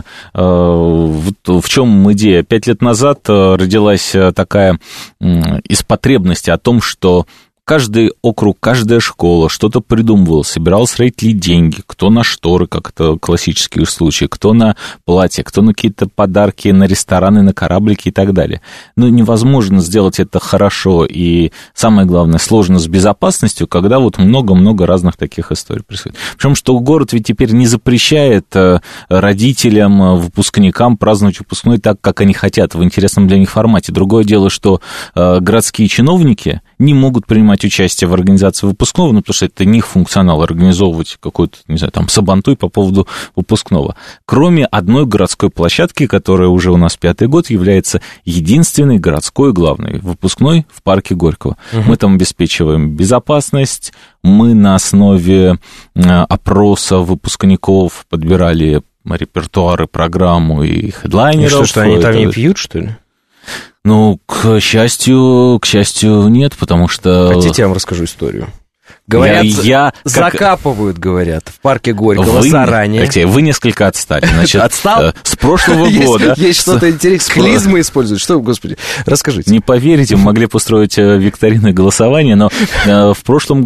В чем идея? 5 лет назад родилась такая из потребности о том, что каждый округ, каждая школа что-то придумывала, собирал с родителей деньги, кто на шторы, как это классические случаи, кто на платья, кто на какие-то подарки, на рестораны, на кораблики и так далее. Но невозможно сделать это хорошо, и самое главное, сложно с безопасностью, когда вот много-много разных таких историй происходит. Причем, что город ведь теперь не запрещает родителям, выпускникам праздновать выпускной так, как они хотят, в интересном для них формате. Другое дело, что городские чиновники не могут принимать принимать участие в организации выпускного, ну, потому что это не их функционал организовывать какой-то, не знаю, там, сабантуй по поводу выпускного. Кроме одной городской площадки, которая уже у нас 5-й год является единственной городской главной, выпускной в парке Горького. Мы там обеспечиваем безопасность, мы на основе опроса выпускников подбирали репертуары, программу и хедлайнеров. И что они там не пьют, что ли? Ну, к счастью, нет, потому что... Хотите, я вам расскажу историю? Говорят, закапывают, говорят, в парке Горького заранее. Вы несколько отстали. Значит, отстал? С прошлого года. Есть что-то интересное. Клизмы используют. Что, господи, расскажите. Не поверите, мы могли построить викторины голосования, но в прошлом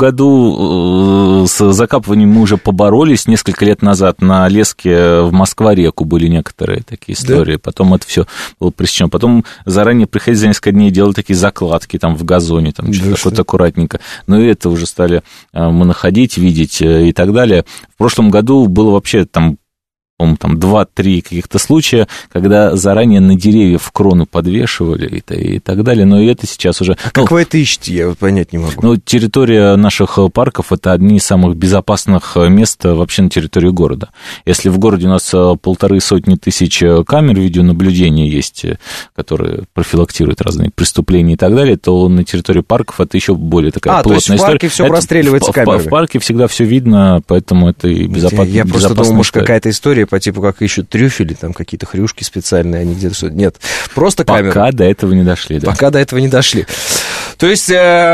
году с закапыванием мы уже поборолись. Несколько лет назад на Леске в Москва-реку были некоторые такие истории. Потом это все было пресечено. Потом заранее приходили за несколько дней, делали такие закладки там в газоне, там что-то аккуратненько. Но и это уже стали мы находить, видеть и так далее. В прошлом году было вообще там, по-моему, там 2-3 каких-то случая, когда заранее на деревья в крону подвешивали и так далее, но и это сейчас уже... Как вы это ищете, я понять не могу. Ну, территория наших парков – это одни из самых безопасных мест вообще на территории города. Если в городе у нас 150 тысяч камер видеонаблюдения есть, которые профилактируют разные преступления и так далее, то на территории парков это еще более такая плотная история. То есть в парке все простреливается камерами? В парке всегда все видно, поэтому это и безопасно. Я просто думал, может, какая-то история по типу, как ищут трюфели, там какие-то хрюшки специальные, они где-то что-то... Нет, просто камеры. Пока до этого не дошли, да. Пока до этого не дошли. То есть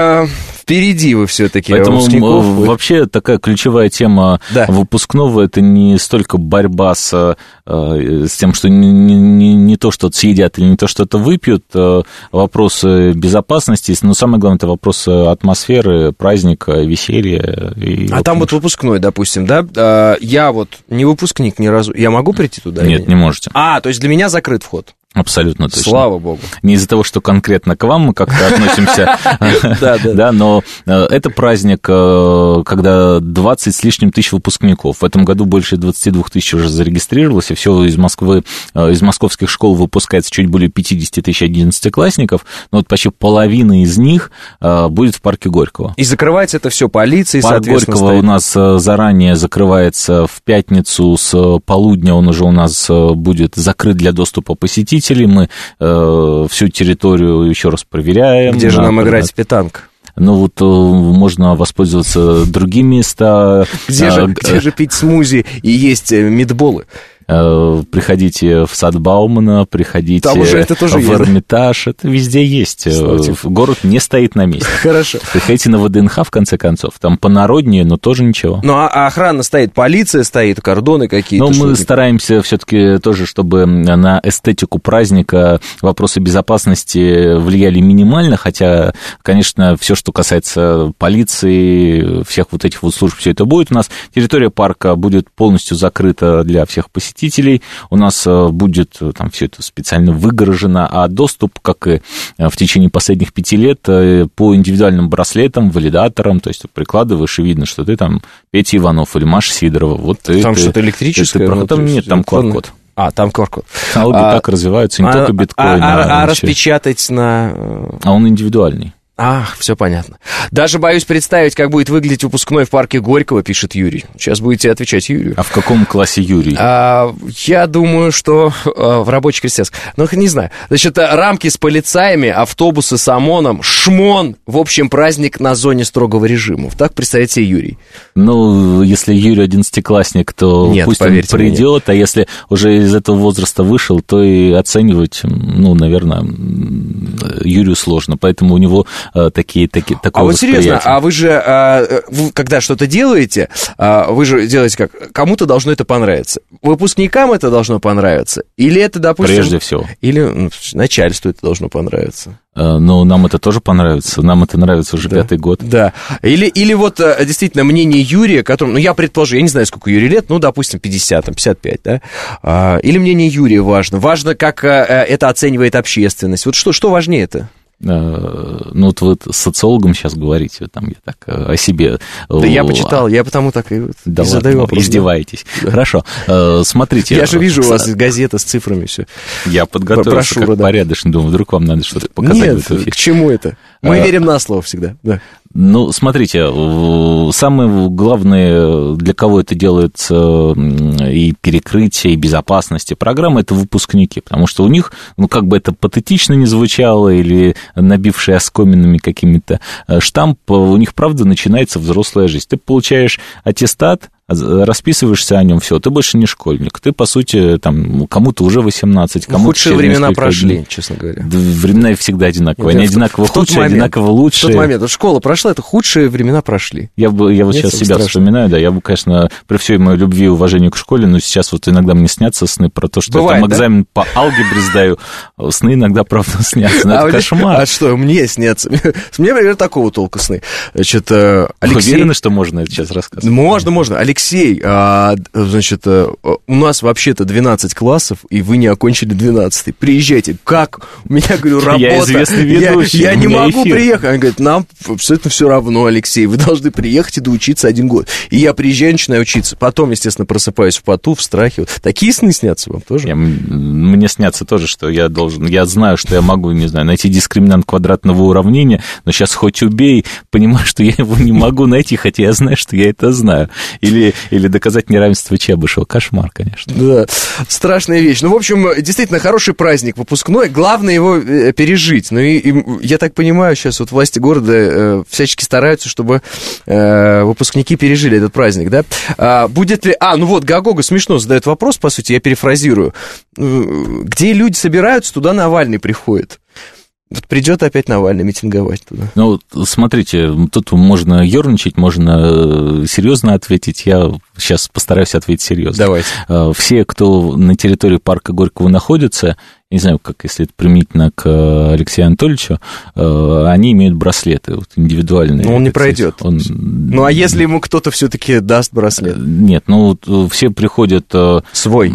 впереди вы все-таки. Поэтому вообще такая ключевая тема выпускного, это не столько борьба с тем, что не то что-то съедят или не то что-то выпьют, вопросы безопасности, но самое главное, это вопросы атмосферы, праздника, веселья. Там вот выпускной, допустим, да? Я вот не выпускник ни разу. Я могу прийти туда? Нет, не можете. То есть для меня закрыт вход? Абсолютно точно. Слава богу. Не из-за того, что конкретно к вам мы как-то относимся, да, но это праздник, когда 20 с лишним тысяч выпускников. В этом году больше 22 тысяч уже зарегистрировалось, и все из Москвы, из московских школ выпускается чуть более 50 тысяч 11-классников, но вот почти половина из них будет в парке Горького. И закрывается это все полицией, соответственно. Парк Горького у нас заранее закрывается в пятницу с полудня, он уже у нас будет закрыт для доступа посетителей. Мы всю территорию еще раз проверяем. Где же нам играть в питанг? Ну, вот можно воспользоваться другими местами. Где же пить смузи и есть митболы? Приходите в сад Баумана, приходите в Эрмитаж, это везде есть. Город не стоит на месте. Хорошо. Приходите на ВДНХ, в конце концов, там понароднее, но тоже ничего. Ну, а охрана стоит, полиция стоит, кордоны какие-то? Ну, мы стараемся все-таки тоже, чтобы на эстетику праздника вопросы безопасности влияли минимально, хотя, конечно, все, что касается полиции, всех вот этих вот служб, все это будет. У нас территория парка будет полностью закрыта для всех посетителей. У нас будет там все это специально выгорожено, а доступ, как и в течение последних 5 лет, по индивидуальным браслетам, валидаторам, то есть ты прикладываешь, и видно, что ты там Петя Иванов или Маша Сидорова. Вот там что-то электрическое? Там нет, там QR-код. Там QR-код. Технологии так развиваются, не только биткоин. Распечатать на... он индивидуальный. Все понятно. Даже боюсь представить, как будет выглядеть выпускной в парке Горького, пишет Юрий. Сейчас будете отвечать Юрию. А в каком классе Юрий? Я думаю, что в рабоче-крестьянском. Ну, не знаю. Значит, рамки с полицаями, автобусы с ОМОНом, шмон. В общем, праздник на зоне строгого режима. Так представляете себе Юрий? Ну, если Юрий 11-классник, то нет, пусть он придет, а если уже из этого возраста вышел, то и оценивать, ну, наверное, Юрию сложно. Поэтому у него такое вот серьезно, а вы же, когда что-то делаете, вы же делаете как? Кому-то должно это понравиться. Выпускникам это должно понравиться? Или это, допустим... Прежде всего. Или начальству это должно понравиться? Но нам это тоже понравится. Нам это нравится уже 5-й год. Да. Или вот действительно мнение Юрия, которому... Ну, я предположу, я не знаю, сколько Юрию лет, ну, допустим, 50, там, 55, да? Или мнение Юрия важно. Важно, как это оценивает общественность. Вот что важнее-то? Ну, вот вы с социологом сейчас говорите, там, я так о себе... Да я почитал, я потому так и задаю вопрос. Издеваетесь. Да. Хорошо, смотрите... Я же вижу у вас газета с цифрами, все. Я подготовился как порядочно, думаю, вдруг вам надо что-то показать. Нет, к чему это? Мы верим на слово всегда, да. Ну, смотрите, самое главное, для кого это делается и перекрытие, и безопасности программы, это выпускники, потому что у них, ну, как бы это патетично не звучало, или набившие оскоминами какими-то штамп, у них, правда, начинается взрослая жизнь. Ты получаешь аттестат, расписываешься о нем, все, ты больше не школьник, ты, по сути, там, кому-то уже 18, кому-то худшие времена прошли, честно говоря. Времена всегда одинаковые, они одинаково худшие, одинаково лучшие. В тот момент, вот школа прошла, это худшие времена прошли. Я вот сейчас себя вспоминаю, да, я бы, конечно, при всей моей любви и уважении к школе, но сейчас вот иногда мне снятся сны про то, что бывает, я там экзамен по алгебре сдаю, сны иногда, правда, снятся, но это кошмар. А что, мне снятся? Мне, например, такого толка сны. Значит, Алексей... Уверены, что можно это сейчас рассказывать? Можно. Алексей, значит, у нас вообще-то 12 классов, и вы не окончили 12-й. Приезжайте. Как? У меня, говорю, работа. Я известный ведущий. Я не могу приехать. Он говорит, нам абсолютно все равно, Алексей. Вы должны приехать и доучиться 1 год. И я приезжаю, начинаю учиться. Потом, естественно, просыпаюсь в поту, в страхе. Такие сны снятся вам тоже? Мне снятся тоже, что я должен... Я знаю, что я могу, не знаю, найти дискриминант квадратного уравнения, но сейчас хоть убей, понимаю, что я его не могу найти, хотя я знаю, что я это знаю. Или доказать неравенство Чебышева. Кошмар, конечно. Да, страшная вещь. Ну, в общем, действительно, хороший праздник выпускной. Главное его пережить. Ну, и я так понимаю, сейчас вот власти города всячески стараются, чтобы выпускники пережили этот праздник, да? Будет ли... ну вот, Гагога смешно задает вопрос, по сути, я перефразирую. Где люди собираются, туда Навальный приходит. Вот придет опять Навальный митинговать туда. Ну, смотрите, тут можно ерничать, можно серьезно ответить. Я сейчас постараюсь ответить серьезно. Давайте. Все, кто на территории парка Горького находится, не знаю, как если это применительно к Алексею Анатольевичу, они имеют браслеты вот, индивидуальные. Но он не пройдет. Ну, а если ему кто-то все-таки даст браслет? Нет, ну, все приходят свой.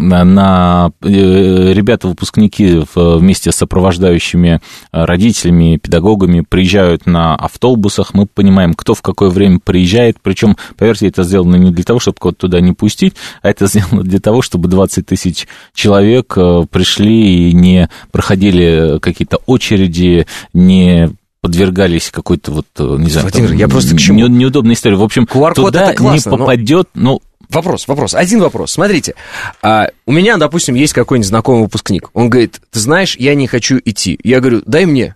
Ребята-выпускники вместе с сопровождающими родителями, педагогами приезжают на автобусах. Мы понимаем, кто в какое время приезжает. Причем, поверьте, это сделано не для того, чтобы кого-то туда не пустить, а это сделано для того, чтобы 20 тысяч человек пришли и не проходили какие-то очереди, не подвергались какой-то вот, не знаю, Владимир, я просто к чему? Неудобной истории. В общем, туда классно, не попадет, но... Вопрос. Один вопрос. Смотрите, у меня, допустим, есть какой-нибудь знакомый выпускник. Он говорит, ты знаешь, я не хочу идти. Я говорю, дай мне.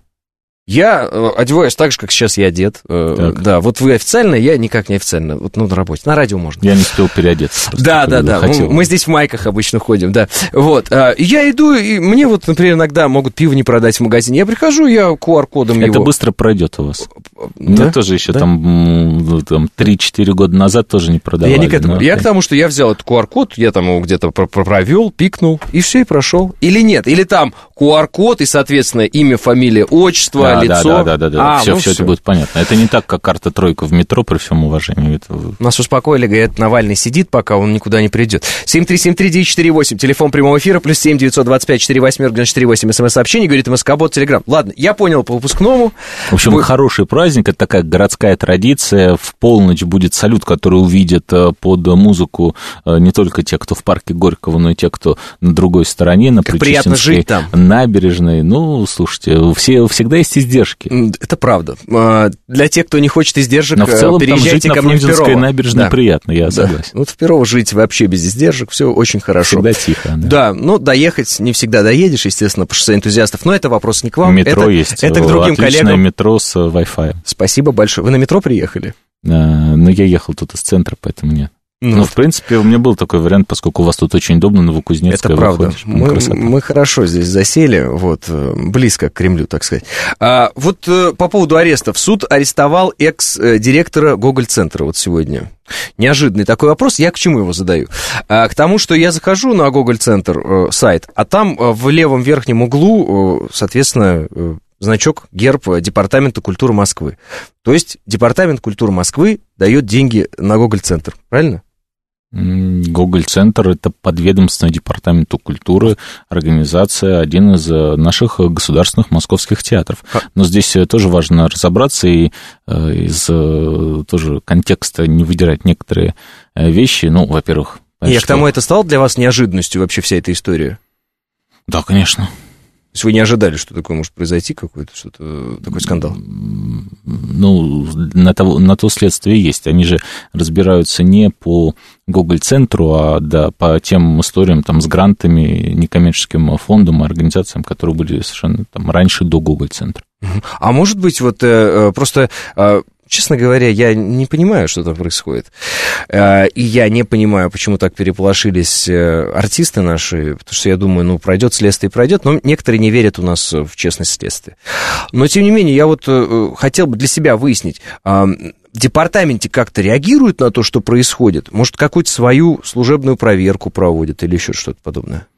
Я одеваюсь так же, как сейчас я одет. Да, вот вы официально, я никак не официально. Вот, ну, на работе. На радио можно. Я не успел переодеться. Да. Мы здесь в майках обычно ходим, да. Вот. Я иду, и мне вот, например, иногда могут пиво не продать в магазине. Я прихожу, я QR-кодом его... Это быстро пройдет у вас. Мне тоже еще там 3-4 года назад тоже не продавали. Я не к этому. Я к тому, что я взял этот QR-код, я там его где-то провел, пикнул, и все, и прошел. Или нет? Или там QR-код, и, соответственно, имя, фамилия, отчество, лицо. Да. Все это будет понятно. Это не так, как карта-тройка в метро, при всем уважении. Нас успокоили, говорят, Навальный сидит, пока он никуда не придет. 7373948, телефон прямого эфира, плюс 7 925 48 98, смс-сообщение, говорит МСК-бот, Телеграм. Ладно, я понял по выпускному. В общем, хороший праздник, это такая городская традиция. В полночь будет салют, который увидят под музыку не только те, кто в парке Горького, но и те, кто на другой стороне, на Причистинской набережной. Ну, слушайте, всегда есть издержки. Это правда. Для тех, кто не хочет издержек, но в целом, переезжайте ко мне в Перово. На Фрунзенской набережной приятно, я согласен. Вот в Перово жить вообще без издержек, все очень хорошо. Всегда тихо. Да, но доехать не всегда доедешь, естественно, по шоссе энтузиастов, но это вопрос не к вам. Метро есть. Это к другим коллегам. Отличное метро с Wi-Fi. Спасибо большое. Вы на метро приехали? Ну, я ехал тут из центра, поэтому нет. Ну, в принципе, у меня был такой вариант, поскольку у вас тут очень удобно, Новокузнецкая. Это правда. Мы хорошо здесь засели, вот, близко к Кремлю, так сказать. Вот по поводу арестов. Суд арестовал экс-директора Гоголь-центра вот сегодня. Неожиданный такой вопрос. Я к чему его задаю? К тому, что я захожу на Гоголь-центр сайт, а там в левом верхнем углу, соответственно, значок, герб Департамента культуры Москвы. То есть Департамент культуры Москвы дает деньги на Гоголь-центр, правильно? Гоголь-центр – это подведомственная Департаменту культуры организация, один из наших государственных московских театров. Но здесь тоже важно разобраться и из тоже контекста не выдирать некоторые вещи. Ну, во-первых... И к тому, это стало для вас неожиданностью вообще вся эта история? Да, конечно. То есть вы не ожидали, что такое может произойти, какой-то что-то такой скандал? на то следствие есть. Они же разбираются не по Гоголь-центру, а по тем историям там, с грантами, некоммерческим фондам и организациям, которые были совершенно там, раньше до Гоголь-центра. А может быть, вот просто... Честно говоря, я не понимаю, что там происходит. И я не понимаю, почему так переполошились артисты наши, потому что я думаю, пройдет следствие и пройдет, но некоторые не верят у нас в честность следствия. Но, тем не менее, я вот хотел бы для себя выяснить, в департаменте как-то реагируют на то, что происходит? Может, какую-то свою служебную проверку проводят или еще что-то подобное?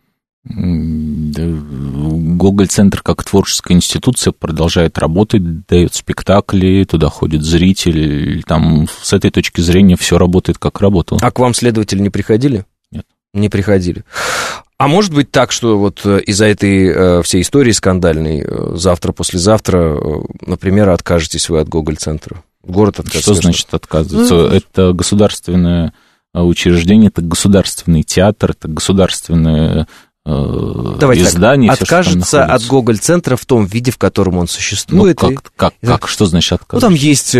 Гоголь-центр как творческая институция продолжает работать, дает спектакли, туда ходит зритель, там с этой точки зрения все работает, как работало. А к вам следователи не приходили? Нет. Не приходили. А может быть так, что вот из-за этой всей истории скандальной завтра-послезавтра, например, откажетесь вы от Гоголь-центра? Город откажется? Что значит отказываться? Это государственное учреждение, это государственный театр, это государственное... Давайте издание, так, откажется от Гоголь-центра в том виде, в котором он существует. Как? Что значит откажется? Там есть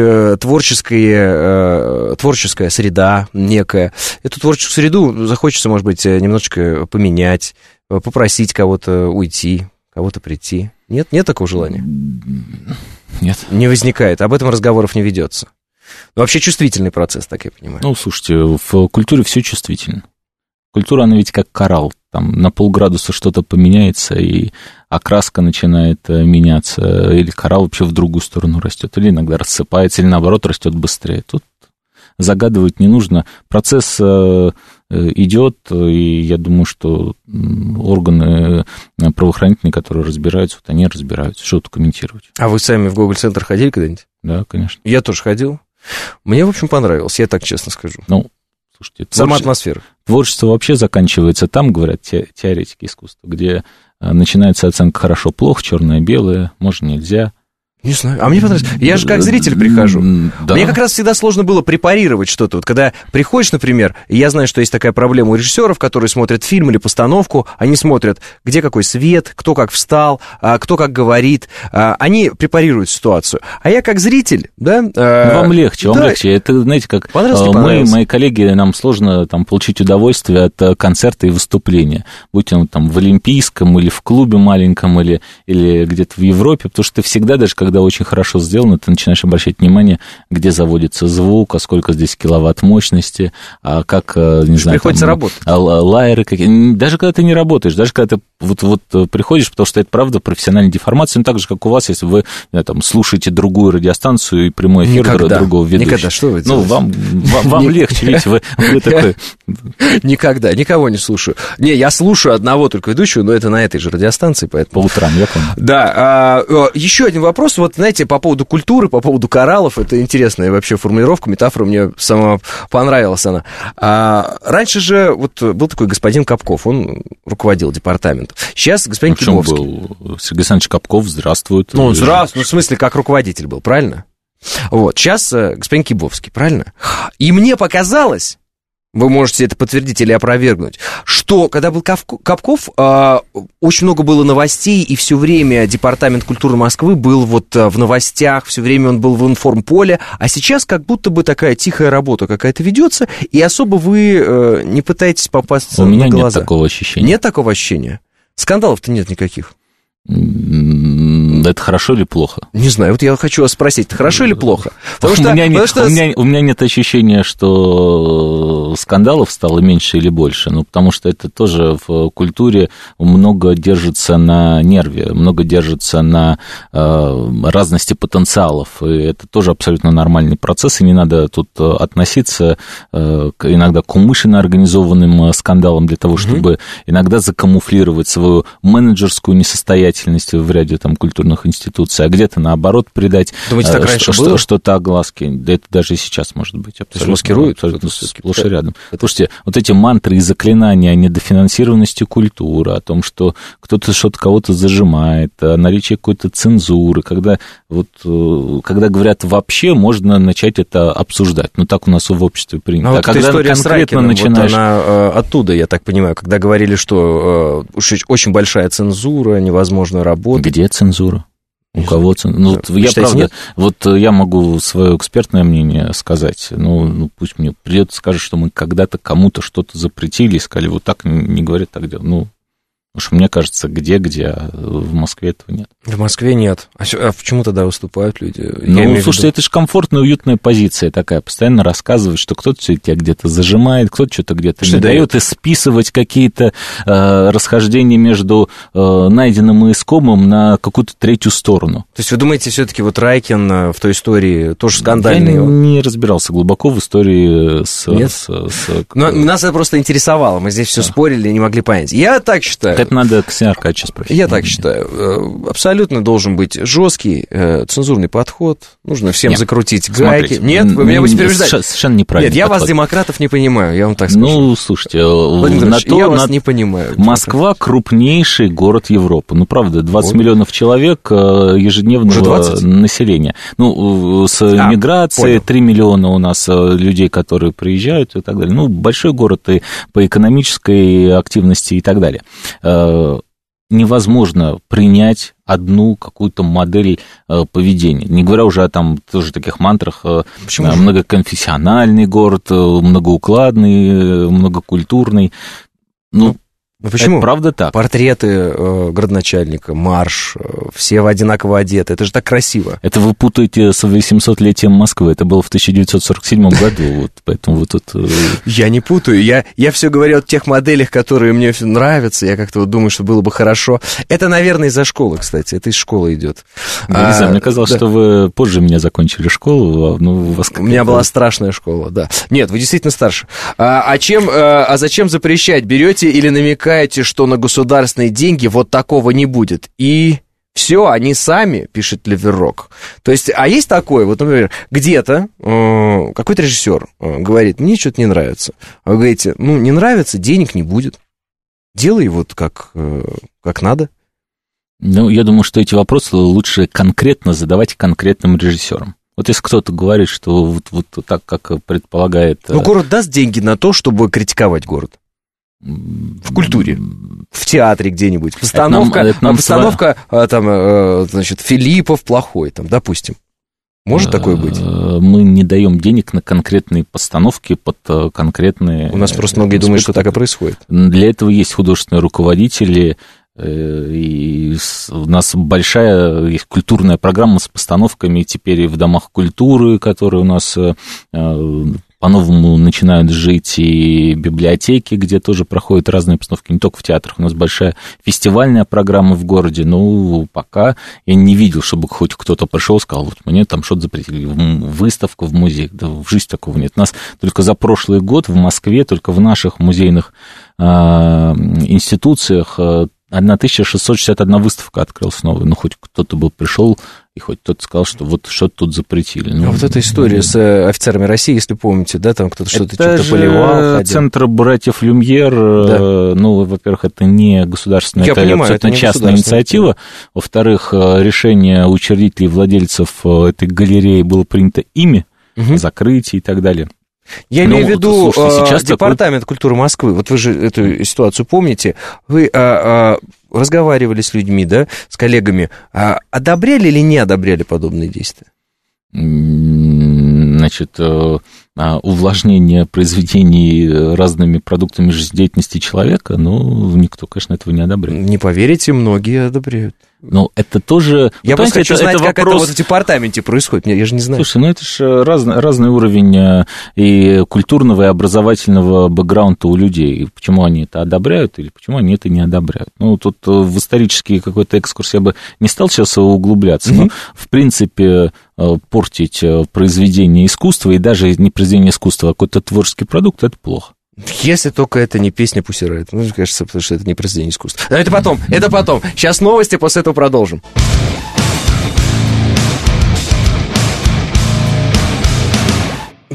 творческая среда некая. Эту творческую среду захочется, может быть, немножечко поменять, попросить кого-то уйти, кого-то прийти. Нет такого желания? Нет. Не возникает, об этом разговоров не ведется. Вообще чувствительный процесс, так я понимаю. Слушайте, в культуре все чувствительно. Культура, она ведь как коралл. Там на полградуса что-то поменяется, и окраска начинает меняться, или коралл вообще в другую сторону растет, или иногда рассыпается, или наоборот растет быстрее. Тут загадывать не нужно. Процесс идет, и я думаю, что органы правоохранительные, которые разбираются, вот они разбираются. Что тут комментировать? А вы сами в Гоголь-центр ходили когда-нибудь? Да, конечно. Я тоже ходил. Мне, в общем, понравилось, я так честно скажу. Слушайте, сама атмосфера. Творчество вообще заканчивается там, говорят теоретики искусства, где начинается оценка хорошо-плохо, черное-белое, можно, нельзя. Не знаю, а мне понравилось. Я же как зритель прихожу. Да. Мне как раз всегда сложно было препарировать что-то. Вот когда приходишь, например, и я знаю, что есть такая проблема у режиссеров, которые смотрят фильм или постановку, они смотрят, где какой свет, кто как встал, кто как говорит. Они препарируют ситуацию. А я как зритель, да... Вам легче, вам легче. Это, знаете, как мы, мои коллеги, нам сложно там получить удовольствие от концерта и выступления. Будь он там в Олимпийском или в клубе маленьком, или где-то в Европе, потому что ты всегда, даже когда очень хорошо сделано, ты начинаешь обращать внимание, где заводится звук, а сколько здесь киловатт мощности, а как, не знаю... Приходится работать. Лайеры какие. Даже когда ты не работаешь, даже когда ты вот приходишь, потому что это, правда, профессиональная деформация, так же, как у вас, если вы там слушаете другую радиостанцию и прямой эфир другого ведущего. Никогда, что вы делаете? Вам легче, видите, вы такой... Никогда, никого не слушаю. Не, я слушаю одного только ведущего, но это на этой же радиостанции, поэтому... По утрам, я понял. Да, еще один вопрос, вот, знаете, по поводу культуры, по поводу кораллов, это интересная вообще формулировка, метафора, мне сама понравилась она. Раньше же вот был такой господин Капков, он руководил департаментом. Сейчас господин Кибовский. Был Сергей Александрович Капков, здравствует. Здравствует, в смысле, как руководитель был, правильно? Вот, сейчас господин Кибовский, правильно? И мне показалось... Вы можете это подтвердить или опровергнуть, что, когда был Капков, очень много было новостей, и все время Департамент культуры Москвы был вот в новостях, все время он был в информполе, а сейчас как будто бы такая тихая работа какая-то ведется, и особо вы не пытаетесь попасться на глаза. У меня нет такого ощущения. Нет такого ощущения? Скандалов-то нет никаких. Это хорошо или плохо? Не знаю, вот я хочу вас спросить, это хорошо или плохо? У меня нет ощущения, что скандалов стало меньше или больше, потому что это тоже в культуре много держится на нерве, много держится на разности потенциалов, и это тоже абсолютно нормальный процесс, и не надо тут относиться иногда к умышленно организованным скандалам для того, чтобы иногда закамуфлировать свою менеджерскую несостоятельность в ряде там культурных институций, а где-то наоборот придать. Думаете, так раньше было? Что-то огласки. Да это даже и сейчас может быть. Абсолютно, маскируют? Абсолютно сплошь и рядом. Слушайте, вот эти мантры и заклинания о недофинансированности культуры, о том, что кто-то что-то кого-то зажимает, о наличии какой-то цензуры, когда говорят вообще, можно начать это обсуждать. Так у нас в обществе принято. А когда история с Райкиным, начинаешь... она оттуда, я так понимаю, когда говорили, что очень большая цензура, невозможно работать. Где цензура? У кого-то... Ну, я, считаете, правда, нет? Вот я могу свое экспертное мнение сказать. Ну, пусть мне придет и скажет, что мы когда-то кому-то что-то запретили и сказали, вот так не говорят, так делать. Ну, потому что мне кажется, где, а в Москве этого нет. В Москве нет. А почему тогда выступают люди? Ну, слушайте, это же комфортная, уютная позиция такая. Постоянно рассказывать, что кто-то тебя где-то зажимает, кто-то что-то где-то не дает, и списывать какие-то расхождения между найденным и искомым на какую-то третью сторону. То есть вы думаете, все-таки вот Райкин в той истории тоже скандальный? Я не разбирался глубоко в истории Нас это просто интересовало. Мы здесь все спорили и не могли понять. Я так считаю. Это надо Ксения Аркадьевича спросить. Я так считаю. Абсолютно должен быть жесткий цензурный подход. Нужно всем закрутить гайки. Смотрите, нет, вы меня будете переубеждать. Совершенно неправильно. Нет, я вас, демократов, не понимаю, я вам так скажу. Ну, слушайте, я вас не понимаю. Москва крупнейший город Европы. Ну, правда, 20 миллионов человек ежедневного населения. Ну, с миграцией 3 миллиона у нас людей, которые приезжают и так далее. Ну, большой город и по экономической активности и так далее. Невозможно принять одну какую-то модель поведения. Не говоря уже о там тоже таких мантрах. Почему? Многоконфессиональный город, многоукладный, многокультурный. Ну, почему? Это правда так. Портреты градоначальника, марш, все одинаково одеты. Это же так красиво. Это вы путаете с 800-летием Москвы. Это было в 1947 году. Вот, поэтому вот тут... Я не путаю. Я все говорю о тех моделях, которые мне нравятся. Я как-то вот думаю, что было бы хорошо. Это, наверное, из-за школы, кстати. Это из школы идет. Не знаю, мне казалось, что вы позже меня закончили школу. У меня была страшная школа, да. Нет, вы действительно старше. А зачем запрещать? Берете или намекаете, что на государственные деньги вот такого не будет? И все, они сами, пишет Леверок. То есть, а есть такое, вот, например, где-то какой-то режиссер говорит, мне что-то не нравится. А вы говорите, ну, не нравится, денег не будет. Делай вот как надо. Ну, я думаю, что эти вопросы лучше конкретно задавать конкретным режиссерам. Вот если кто-то говорит, что вот так, как предполагает... Ну, город даст деньги на то, чтобы критиковать город? В культуре, в театре где-нибудь. Постановка там, значит, Филиппов плохой, там, допустим. Может такое быть? Мы не даем денег на конкретные постановки под конкретные... У нас просто многие думают, что так и происходит. Для этого есть художественные руководители, и у нас большая есть культурная программа с постановками теперь и в домах культуры, которые у нас по-новому начинают жить, и библиотеки, где тоже проходят разные постановки, не только в театрах. У нас большая фестивальная программа в городе, но пока я не видел, чтобы хоть кто-то пришел и сказал, вот мне там что-то запретили, выставку в музее, да в жизни такого нет. У нас только за прошлый год в Москве, только в наших музейных институциях 1661 выставка открылась новая. Ну, хоть кто-то был пришел, и хоть кто-то сказал, что вот что-то тут запретили. Ну, а вот эта история с офицерами России, если помните, да, там кто-то что-то поливал. Это центр братьев Люмьер. Да. Ну, во-первых, это не государственная, это абсолютно частная инициатива. Во-вторых, решение учредителей и владельцев этой галереи было принято ими, закрытие и так далее. Я имею в виду департамент культуры Москвы. Вот вы же эту ситуацию помните. Вы разговаривали с людьми, да, с коллегами. Одобряли или не одобряли подобные действия? Значит, увлажнение произведений разными продуктами жизнедеятельности человека, ну, никто, конечно, этого не одобряет. Не поверите, многие одобряют. Ну, это тоже... Я просто хочу знать, как это вот в департаменте происходит, я же не знаю. Слушай, ну это же разный уровень и культурного, и образовательного бэкграунда у людей. Почему они это одобряют или почему они это не одобряют. Ну, тут в исторический какой-то экскурс я бы не стал сейчас углубляться, но, в принципе, портить произведение искусства, и даже не произведение искусства, а какой-то творческий продукт, это плохо. Если только это не песня Pussy Riot. Ну, кажется, потому что это не произведение искусства. Но это потом. Сейчас новости, после этого продолжим.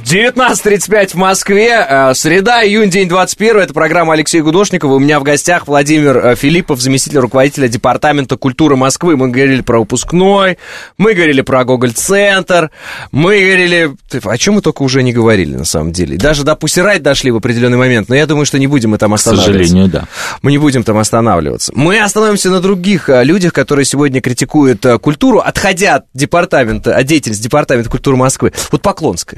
19:35 в Москве, среда, июнь, день 21, это программа Алексея Гудошникова. У меня в гостях Владимир Филиппов, заместитель руководителя Департамента культуры Москвы. Мы говорили про выпускной, мы говорили про Гоголь-центр, мы говорили... О чем мы только уже не говорили, на самом деле. Даже до Pussy Riot дошли в определенный момент, но я думаю, что не будем мы там останавливаться. К сожалению, да. Мы не будем там останавливаться. Мы остановимся на других людях, которые сегодня критикуют культуру, отходя от деятельности Департамента культуры Москвы. Вот Поклонская.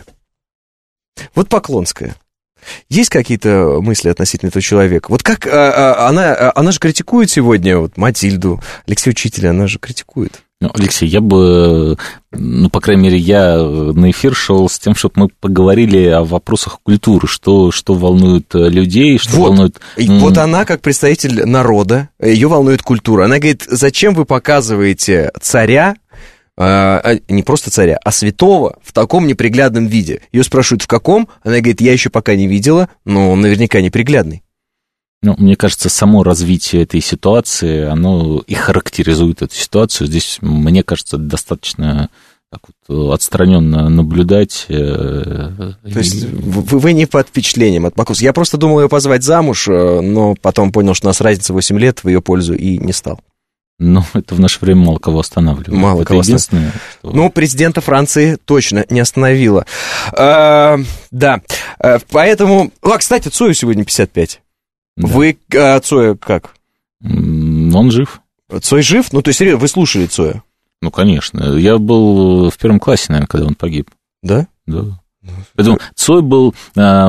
Есть какие-то мысли относительно этого человека? Вот как она же критикует сегодня вот Матильду, Алексея Учителя, она же критикует. Ну, Алексей, я бы, по крайней мере, я на эфир шел с тем, чтобы мы поговорили о вопросах культуры, что волнует людей, что волнует... Вот она, как представитель народа, ее волнует культура. Она говорит, зачем вы показываете царя, не просто царя, а святого в таком неприглядном виде. Ее спрашивают, в каком? Она говорит, я еще пока не видела, но он наверняка неприглядный. Мне кажется, само развитие этой ситуации, оно и характеризует эту ситуацию. Здесь, мне кажется, достаточно так вот отстраненно наблюдать. То есть вы не под впечатлением от Поклонской? Я просто думал ее позвать замуж, но потом понял, что у нас разница 8 лет в ее пользу, и не стал. Это в наше время мало кого останавливает. Мало кого останавливает. Что... президента Франции точно не остановило. Да, поэтому... кстати, Цою сегодня 55. Да. Вы Цоя как? Он жив. Цой жив? То есть, серьезно, вы слушали Цоя? Конечно. Я был в первом классе, наверное, когда он погиб. Да? Да. Поэтому Цой был... я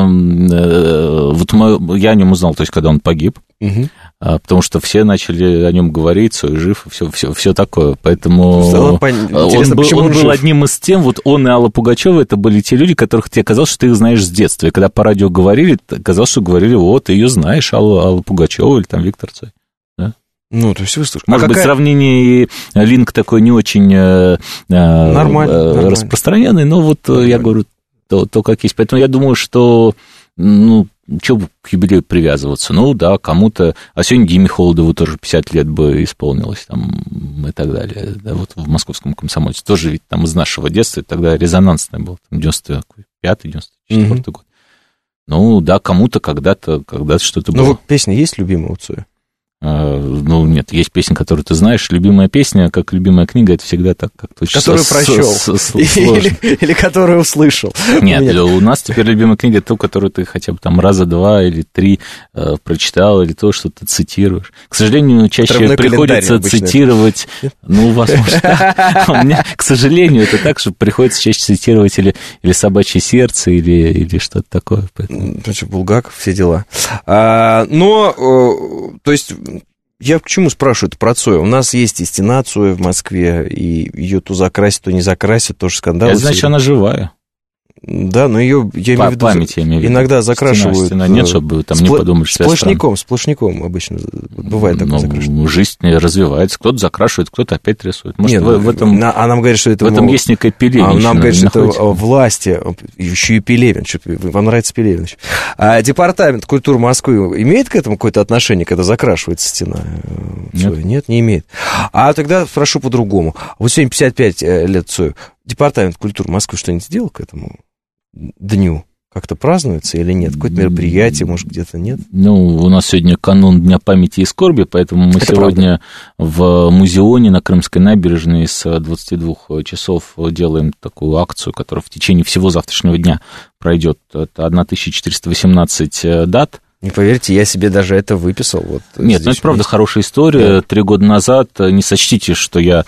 о нем узнал, то есть, когда он погиб. Угу. Потому что все начали о нем говорить, Цой жив, все такое. Поэтому он был одним из тем, он и Алла Пугачева, это были те люди, которых тебе казалось, что ты их знаешь с детства. И когда по радио говорили, казалось, что говорили, ты ее знаешь, Алла Пугачева или там Виктор Цой. Да? То есть вы слушаете. Может быть, сравнение и линк такой не очень распространенный, но я говорю, то как есть. Поэтому я думаю, что... Чего к юбилею привязываться? Да, кому-то... А сегодня Диме Холодову тоже 50 лет бы исполнилось, там, и так далее. Да, в московском комсомольце. Тоже ведь там из нашего детства, тогда резонансное было. 95-94 год. Да, кому-то когда-то что-то было. Песня есть любимая у Цоя? Нет, есть песня, которую ты знаешь. Любимая песня, как любимая книга, это всегда так, как ты... Которую прочел. Или которую услышал. Нет, у нас теперь любимая книга ту, которую ты хотя бы там раза 2 или 3 прочитал, или то, что ты цитируешь. К сожалению, чаще приходится цитировать... у вас, может, у меня, к сожалению, это так, что приходится чаще цитировать или «Собачье сердце», или что-то такое. Булгаков, все дела. То есть... Я к чему спрашиваю это про Цоя? У нас есть и стена Цоя в Москве, и ее то закрасят, то не закрасят, тоже скандал. Это значит, она живая. Да, но ее, я имею в виду, иногда закрашивают. Стена нет, чтобы там не подумали, что сплошняком обычно бывает такое закрашивание. Жизнь развивается, кто-то закрашивает, кто-то опять рисует. Может, в этом... А нам говорят, что это... В этом есть некая Пелевин. Нам говорят, что это власти, еще и Пелевин. Вам нравится Пелевин. А Департамент культуры Москвы имеет к этому какое-то отношение, когда закрашивается стена? Нет, не имеет. А тогда спрошу по-другому. Вот сегодня 55 лет Цою. Департамент культуры Москвы что-нибудь сделал к этому дню? Как-то празднуется или нет? Какое-то мероприятие, может, где-то нет? У нас сегодня канун Дня памяти и скорби, поэтому мы сегодня в Музеоне на Крымской набережной с 22 часов делаем такую акцию, которая в течение всего завтрашнего дня пройдет. Это 1418 дат. Не поверите, я себе даже это выписал. Нет, это правда хорошая история. Да. 3 года назад, не сочтите, что я...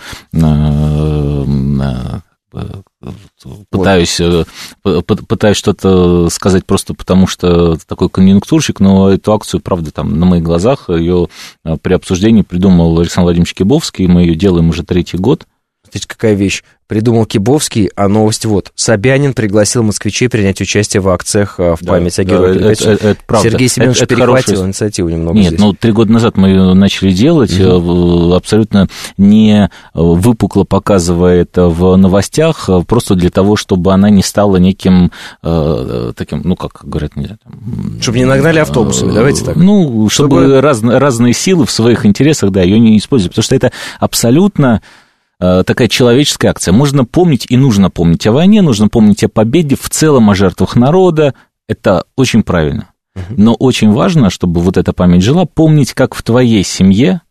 Пытаюсь что-то сказать просто потому, что такой конъюнктурщик, но эту акцию, правда, там на моих глазах, ее при обсуждении придумал Александр Владимирович Кибовский, мы ее делаем уже 3-й год. Смотрите, какая вещь. Придумал Кибовский, а новость Собянин пригласил москвичей принять участие в акциях в память о герое. Это правда. Сергей Семенович перехватил инициативу немного. Нет, здесь. 3 года назад мы ее начали делать, абсолютно не выпукло показывая это в новостях, просто для того, чтобы она не стала неким таким, как говорят... Чтобы не нагнали автобусами, давайте так. Чтобы разные силы в своих интересах, ее не использовать, потому что это абсолютно... такая человеческая акция. Можно помнить и нужно помнить о войне, нужно помнить о победе, в целом о жертвах народа. Это очень правильно. Но очень важно, чтобы вот эта память жила, помнить, как в твоей семье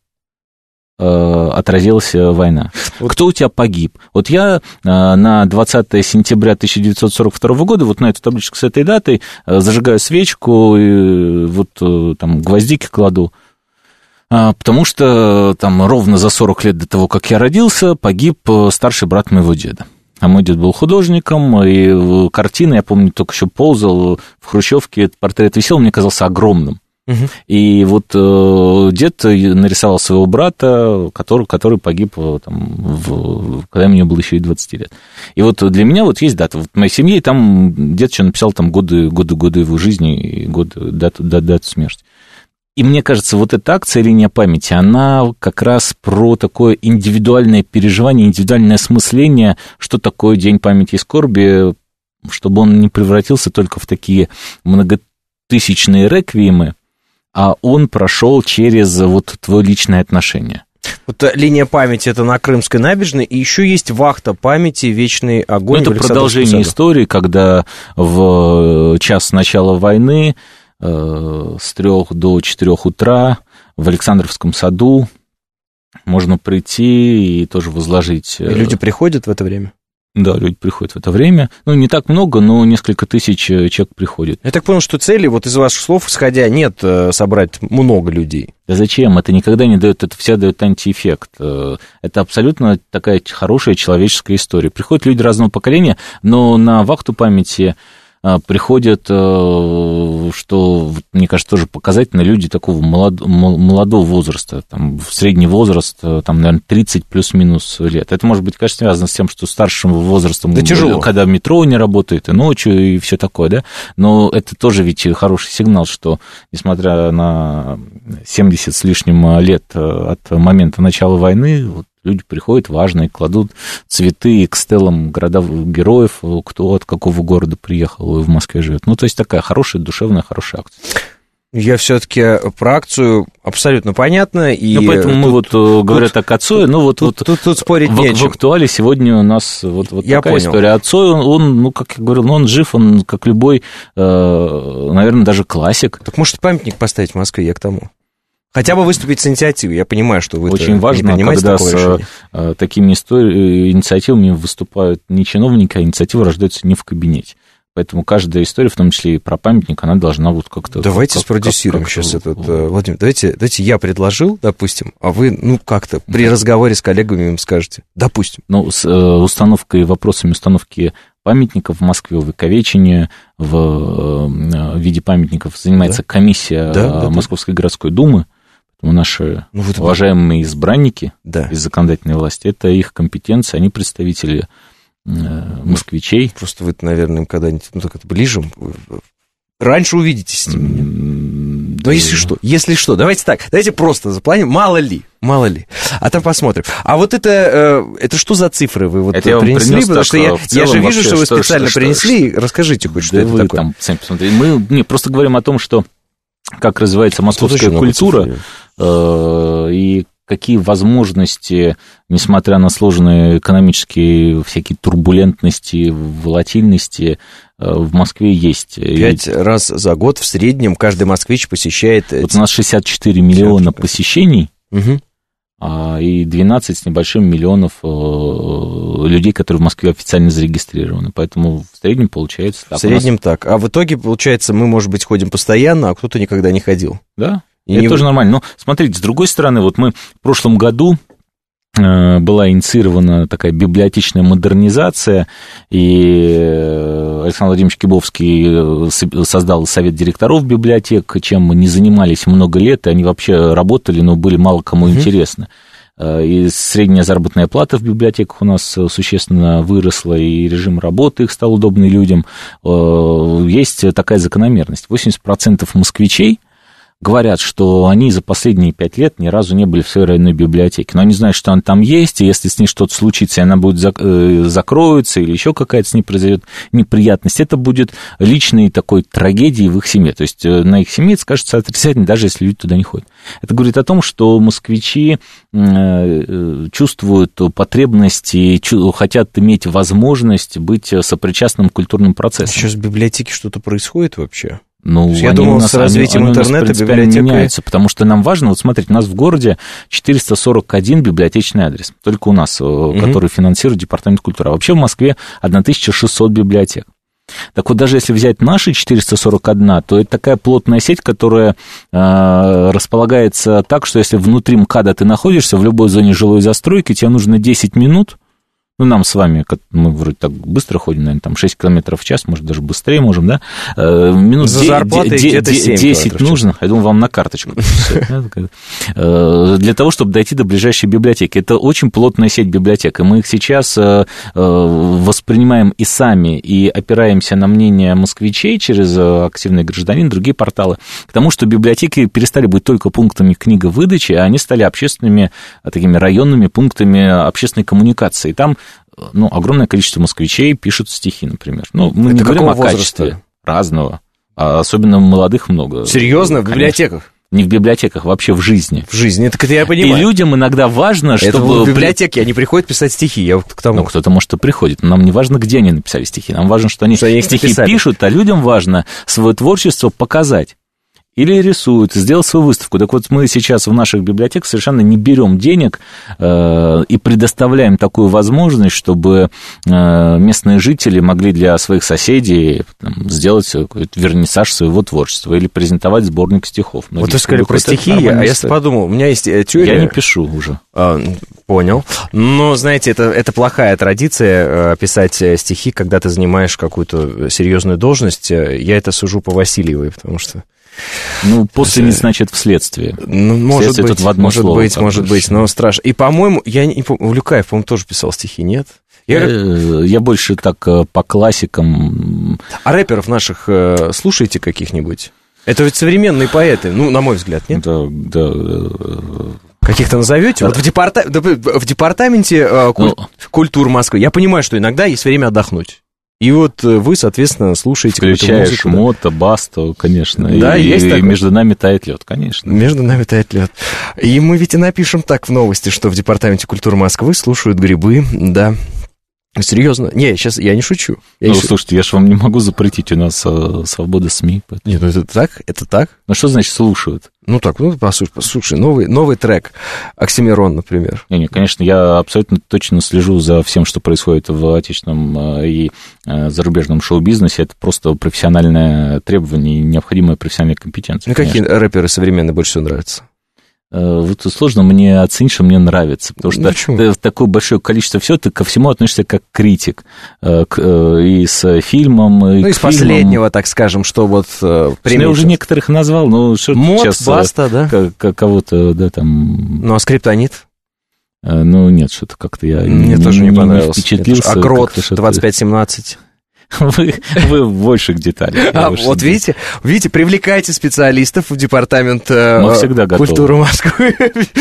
отразилась война. Кто у тебя погиб? Вот я на 20 сентября 1942 года, вот на эту табличку с этой датой, зажигаю свечку, и вот там гвоздики кладу, потому что там ровно за 40 лет до того, как я родился, погиб старший брат моего деда. А мой дед был художником, и картина, я помню, только еще ползал в хрущевке, этот портрет висел, мне казался огромным. И вот дед нарисовал своего брата, который погиб, там, когда мне было еще и 20 лет. И вот для меня вот есть дата. Вот в моей семье, там дед еще написал там годы его жизни и дату смерти. И мне кажется, вот эта акция «Линия памяти», она как раз про такое индивидуальное переживание, индивидуальное осмысление, что такое День памяти и скорби, чтобы он не превратился только в такие многотысячные реквиемы, а он прошел через вот твое личное отношение. Вот «Линия памяти» — это на Крымской набережной, и еще есть «Вахта памяти», «Вечный огонь». Это продолжение истории, когда в час начала войны с 3 до 4 утра в Александровском саду можно прийти и тоже возложить... И люди приходят в это время? Да, люди приходят в это время. Ну, не так много, но несколько тысяч человек приходит. Я так понял, что цели, вот из ваших слов исходя, нет собрать много людей. Да зачем? Это никогда не дает, это всегда дает антиэффект. Это абсолютно такая хорошая человеческая история. Приходят люди разного поколения, но на вахту памяти приходят, что, мне кажется, тоже показательно, люди такого молодого возраста, там, в средний возраст, там, наверное, 30 плюс-минус лет. Это, может быть, конечно, связано с тем, что старшим возрастом, да, тяжело, когда метро не работает, и ночью, и все такое, да, но это тоже ведь хороший сигнал, что, несмотря на 70 с лишним лет от момента начала войны, вот, люди приходят важные, кладут цветы к стелам города-героев, кто от какого города приехал и в Москве живет. Ну, то есть такая хорошая, душевная, хорошая акция. Я все-таки про акцию абсолютно понятно. И ну, поэтому мы вот, говоря так о Цое, ну, вот тут спорить не о чем. В актуале сегодня у нас вот я такая понял. история. А Цой, он, ну, как я говорил, ну, он жив, он как любой, наверное, даже классик. Так может памятник поставить в Москве, я к тому. Хотя бы выступить с инициативой. Я понимаю, что вы очень важно, когда с такими инициативами выступают не чиновники, а инициатива рождается не в кабинете. Поэтому каждая история, в том числе и про памятник, она должна вот как-то... Давайте спродюсируем сейчас этот... Владимир, давайте я предложил, допустим, а вы, ну, как-то при разговоре с коллегами им скажете, допустим. Ну, с вопросами установки памятников в Москве, в Увековечении, в виде памятников занимается комиссия Московской городской думы. Наши уважаемые избранники из законодательной власти, это их компетенция, они представители москвичей. Просто вы, наверное, когда-нибудь, ну, так это ближе, раньше увидитесь с ними. Но если что, давайте так, давайте просто запланируем, мало ли, а там посмотрим. А вот это что за цифры вы вот это принесли? Потому что я же вижу, что вы специально принесли, расскажите хоть, что это такое. Там, сами посмотрите. Мы просто говорим о том, что как развивается московская культура, и какие возможности, несмотря на сложные экономические всякие турбулентности, волатильности, в Москве есть. 5 раз за год в среднем каждый москвич посещает... Вот у нас 64 миллиона посещений, и 12 с небольшим миллионов людей, которые в Москве официально зарегистрированы. Поэтому в среднем получается так. В среднем так. А в итоге, получается, мы, может быть, ходим постоянно, а кто-то никогда не ходил. Да, и это тоже нормально. Но смотрите, с другой стороны, вот мы в прошлом году была инициирована такая библиотечная модернизация, и Александр Владимирович Кибовский создал совет директоров библиотек, чем мы не занимались много лет, и они вообще работали, но были мало кому интересны. И средняя заработная плата в библиотеках у нас существенно выросла, и режим работы их стал удобный людям. Есть такая закономерность. 80% москвичей говорят, что они за последние 5 лет ни разу не были в своей районной библиотеке. Но они знают, что она там есть, и если с ней что-то случится, и она будет закроется, или еще какая-то с ней произойдет неприятность, это будет личной такой трагедией в их семье. То есть на их семье это скажется отрицательно, даже если люди туда не ходят. Это говорит о том, что москвичи чувствуют потребность и хотят иметь возможность быть сопричастным к культурным процессам. Сейчас в библиотеке что-то происходит вообще? Ну, я думал, с развитием интернета библиотека меняется, потому что нам важно, вот смотрите, у нас в городе 441 библиотечный адрес, только у нас, который финансирует Департамент культуры, а вообще в Москве 1600 библиотек. Так вот, даже если взять наши 441, то это такая плотная сеть, которая располагается так, что если внутри МКАДа ты находишься в любой зоне жилой застройки, тебе нужно 10 минут. Ну, нам с вами, мы вроде так быстро ходим, наверное, там 6 километров в час, может, даже быстрее можем, да? Минут за зарплатой где-то 10 нужно, я думаю, вам на карточку. Для того, чтобы дойти до ближайшей библиотеки. Это очень плотная сеть библиотек, и мы их сейчас воспринимаем и сами, и опираемся на мнение москвичей через «Активный гражданин», другие порталы, к тому, что библиотеки перестали быть только пунктами книговыдачи, а они стали общественными, такими районными пунктами общественной коммуникации. И там огромное количество москвичей пишут стихи, например. Ну, мы не говорим о качестве разного, а особенно молодых много. Серьезно? В библиотеках? Не в библиотеках, вообще в жизни. В жизни, так это я понимаю. И людям иногда важно, чтобы... Это в библиотеке, они приходят писать стихи, я вот к тому. Ну, кто-то, может, и приходит, но нам не важно, где они написали стихи. Нам важно, что они стихи пишут, а людям важно свое творчество показать. Или рисуют, сделать свою выставку. Так вот, мы сейчас в наших библиотеках совершенно не берем денег и предоставляем такую возможность, чтобы местные жители могли для своих соседей сделать вернисаж своего творчества или презентовать сборник стихов. Вот вы сказали про стихи, а я подумал, у меня есть теория... Я не пишу уже. Понял. Но, знаете, это плохая традиция писать стихи, когда ты занимаешь какую-то серьезную должность. Я это сужу по Васильевой, потому что... Ну, после не значит вследствие. Ну, может быть, тут в одно слово, может быть, но страшно. И, по-моему, я не помню, Улюкаев, по-моему, тоже писал стихи, нет? Я больше так по классикам. А рэперов наших слушаете каких-нибудь? Это ведь современные поэты, ну, на мой взгляд, нет? Да. Каких-то назовете? Вот в департаменте культуры Москвы. Я понимаю, что иногда есть время отдохнуть. И вот вы, соответственно, слушаете включаешь музыку, Мото, Басту, конечно. Да, и есть такое. «Между нами тает лед», конечно. «Между нами тает лед». И мы ведь и напишем так в новости, что в Департаменте культуры Москвы слушают грибы, да. Серьезно? Не, сейчас я не шучу. Слушайте, я же вам не могу запретить, у нас свобода СМИ. Поэтому... Нет, ну это так. Ну что значит слушают? Ну так, послушай, новый трек, Оксимирон, например. Не, конечно, я абсолютно точно слежу за всем, что происходит в отечественном и зарубежном шоу-бизнесе. Это просто профессиональное требование и необходимая профессиональная компетенция. Ну какие рэперы современные больше всего нравятся? Вот сложно мне оценить, что мне нравится, потому что такое большое количество всего, ты ко всему относишься как критик, и с фильмом, и ну, из последнего, так скажем, что вот... Я уже некоторых назвал, но что Мот, сейчас... Баста, да? Кого-то, да, там... Ну, а Скриптонит? Ну, нет, что-то как-то я мне тоже не понравилось. Впечатлился. Акрот 2517. Вы в больших деталях. Вот видите, привлекайте специалистов в Департамент культуры Москвы.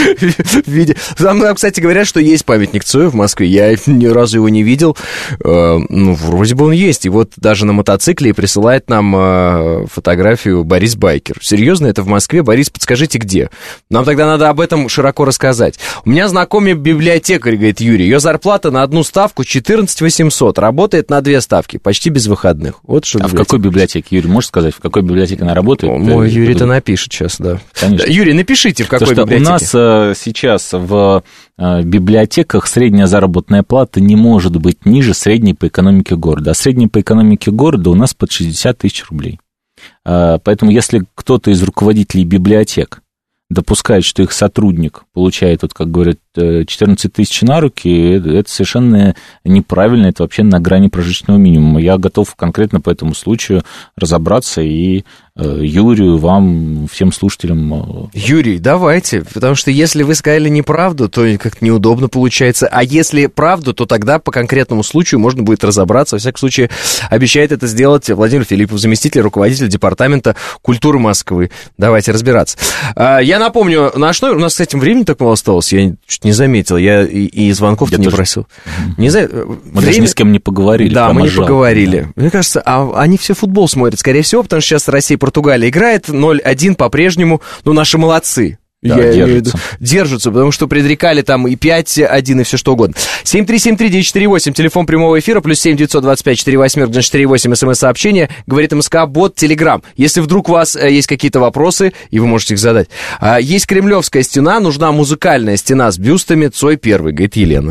Там, кстати, говорят, что есть памятник Цою в Москве. Я ни разу его не видел. Ну, вроде бы он есть. И вот даже на мотоцикле присылает нам фотографию Борис Байкер. Серьезно, это в Москве? Борис, подскажите, где? Нам тогда надо об этом широко рассказать. У меня знакомый библиотекарь, говорит Юрий. Ее зарплата на одну ставку 14 800. Работает на 2 ставки. Почти без выходных. Вот что в какой библиотеке, Юрий, можешь сказать, в какой библиотеке она работает? Мой Юрий-то напишет сейчас, да. Конечно. Юрий, напишите, в какой библиотеке. У нас сейчас в библиотеках средняя заработная плата не может быть ниже средней по экономике города. А средняя по экономике города у нас под 60 тысяч рублей. Поэтому если кто-то из руководителей библиотек допускает, что их сотрудник получает, вот как говорят, 14 тысяч на руки, это совершенно неправильно, это вообще на грани прожиточного минимума. Я готов конкретно по этому случаю разобраться и Юрию, вам, всем слушателям. Юрий, давайте, потому что если вы сказали неправду, то как-то неудобно получается, а если правду, то тогда по конкретному случаю можно будет разобраться. Во всяком случае, обещает это сделать Владимир Филиппов, заместитель руководителя Департамента культуры Москвы. Давайте разбираться. Я напомню, наш номер, у нас с этим времени так мало осталось, я чуть не заметил, я и звонков-то не просил. Мы даже ни с кем не поговорили. Да, мы не поговорили. Мне кажется, они все футбол смотрят, скорее всего, потому что сейчас Россия и Португалия играет 0-1 по-прежнему, но наши молодцы. Да, держатся, потому что предрекали там и 5-1, и все что угодно. 7373948, телефон прямого эфира, плюс 7-925-48-48, смс-сообщение, говорит МСК-бот, Телеграм. Если вдруг у вас есть какие-то вопросы, и вы можете их задать. Есть Кремлевская стена, нужна музыкальная стена с бюстами, Цой первый, говорит Елена.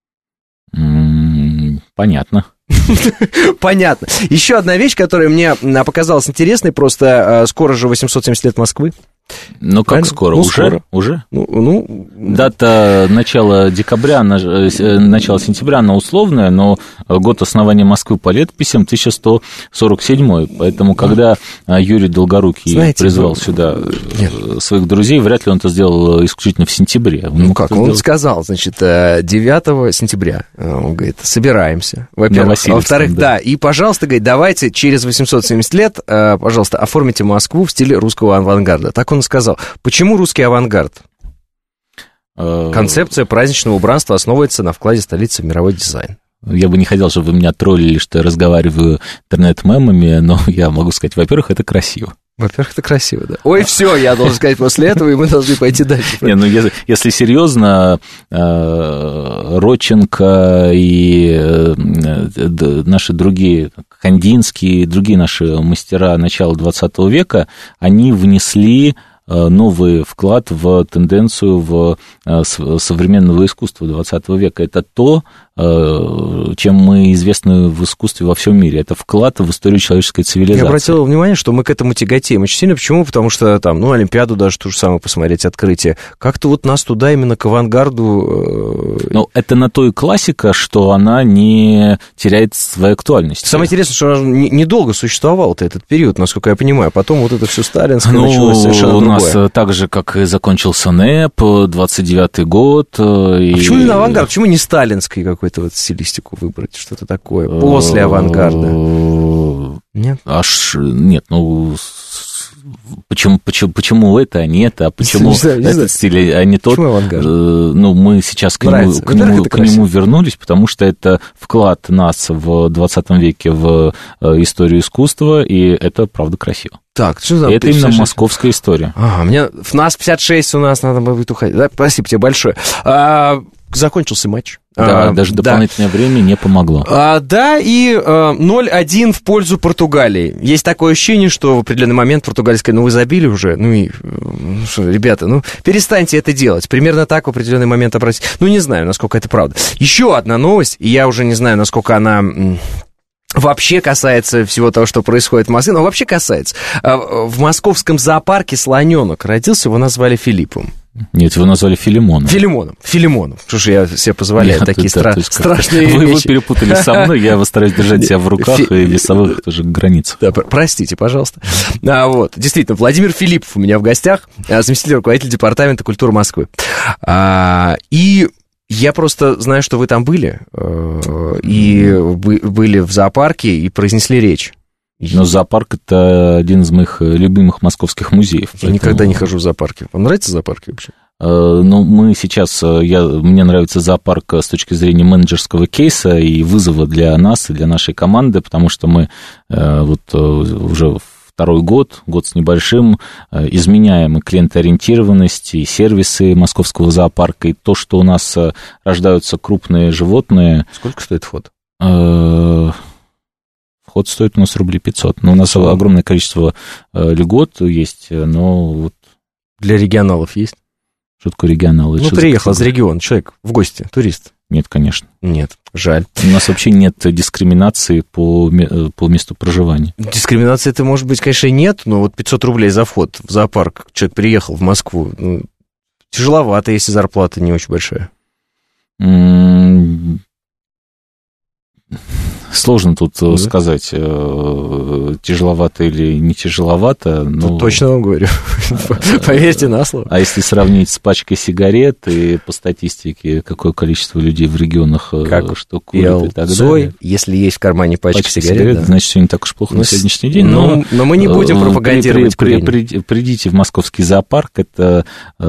Понятно. Понятно. Еще одна вещь, которая мне показалась интересной, просто скоро же 870 лет Москвы. Ну, как скоро? Уже? Дата начала декабря, начало сентября, она условная, но год основания Москвы по летописям 1147. Поэтому, когда Юрий Долгорукий призвал сюда своих друзей, вряд ли он это сделал исключительно в сентябре. Он сказал, значит, 9 сентября, он говорит, собираемся. Во-вторых, да, и, пожалуйста, говорит, давайте через 870 лет, пожалуйста, оформите Москву в стиле русского авангарда. Так он сказал. Почему русский авангард? Концепция праздничного убранства основывается на вкладе столицы в мировой дизайн. Я бы не хотел, чтобы вы меня троллили, что я разговариваю интернет-мемами, но я могу сказать, во-первых, это красиво. Во-первых, это красиво, да. Ой, все, я должен сказать после этого, и мы должны пойти дальше. Не, ну если серьезно, Родченко и наши другие, Кандинский, другие наши мастера начала 20 века, они внесли новый вклад в тенденцию в современного искусства 20 века. Это то, чем мы известны в искусстве во всем мире. Это вклад в историю человеческой цивилизации. Я обратил внимание, что мы к этому тяготеем очень сильно. Почему? Потому что там, Олимпиаду даже то же самое посмотреть, открытие. Как-то вот нас туда именно к авангарду... Ну, это на то и классика, что она не теряет своей актуальности. Самое интересное, что она недолго существовал-то этот период, насколько я понимаю. Потом вот это все сталинское началось совершенно другое. У нас так же, как и закончился НЭП, 29-й год. А почему именно авангард? Почему не сталинский какой-то вот стилистику выбрать, что-то такое, после авангарда? Нет? Нет, почему это, а не это, а почему этот стиль, а не тот? Почему авангард? Мы сейчас к нему вернулись, потому что это вклад нас в 20 веке в историю искусства, и это, правда, красиво. Так, что за... Это именно московская история. Нас 56, у нас надо будет уходить. Да, спасибо тебе большое. Закончился матч. Да, даже дополнительное время не помогло. Да, и 0-1 в пользу Португалии. Есть такое ощущение, что в определенный момент Португалия сказали, вы забили уже, ребята, перестаньте это делать. Примерно так в определенный момент обратить. Не знаю, насколько это правда. Еще одна новость, и я уже не знаю, насколько она... вообще касается всего того, что происходит в Москве, но вообще касается. В московском зоопарке слоненок родился, его назвали Филиппом. Нет, его назвали Филимоном. Филимоном. Что ж я себе позволяю такие страшные вещи. Вы перепутали со мной, я стараюсь держать себя в руках и весовых тоже границ. Да, простите, пожалуйста. Действительно, Владимир Филиппов у меня в гостях, заместитель руководителя Департамента культуры Москвы. И я просто знаю, что вы там были, и были в зоопарке и произнесли речь. Но зоопарк – это один из моих любимых московских музеев. Я никогда не хожу в зоопарки. Вам нравятся зоопарки вообще? Мы сейчас, мне нравится зоопарк с точки зрения менеджерского кейса и вызова для нас и для нашей команды, потому что мы уже второй год с небольшим, изменяем и клиентоориентированность, и сервисы московского зоопарка, и то, что у нас рождаются крупные животные. Сколько стоит вход? Вход стоит у нас рублей 500. Но у нас огромное количество льгот есть, но Для регионалов есть? Что такое регионалы? Приехал из региона человек в гости, турист. Нет, конечно. Нет, жаль. У нас вообще нет дискриминации по месту проживания. Дискриминации-то, может быть, конечно, и нет, но 500 рублей за вход в зоопарк. Человек приехал в Москву. Тяжеловато, если зарплата не очень большая. Сложно тут сказать, тяжеловато или не тяжеловато. Тут точно вам говорю. Поверьте на слово. А если сравнить с пачкой сигарет и по статистике, какое количество людей в регионах что курят и так далее. Если есть в кармане пачка сигарет, значит, все не так уж плохо на сегодняшний день. Но мы не будем пропагандировать курение. Придите в московский зоопарк, это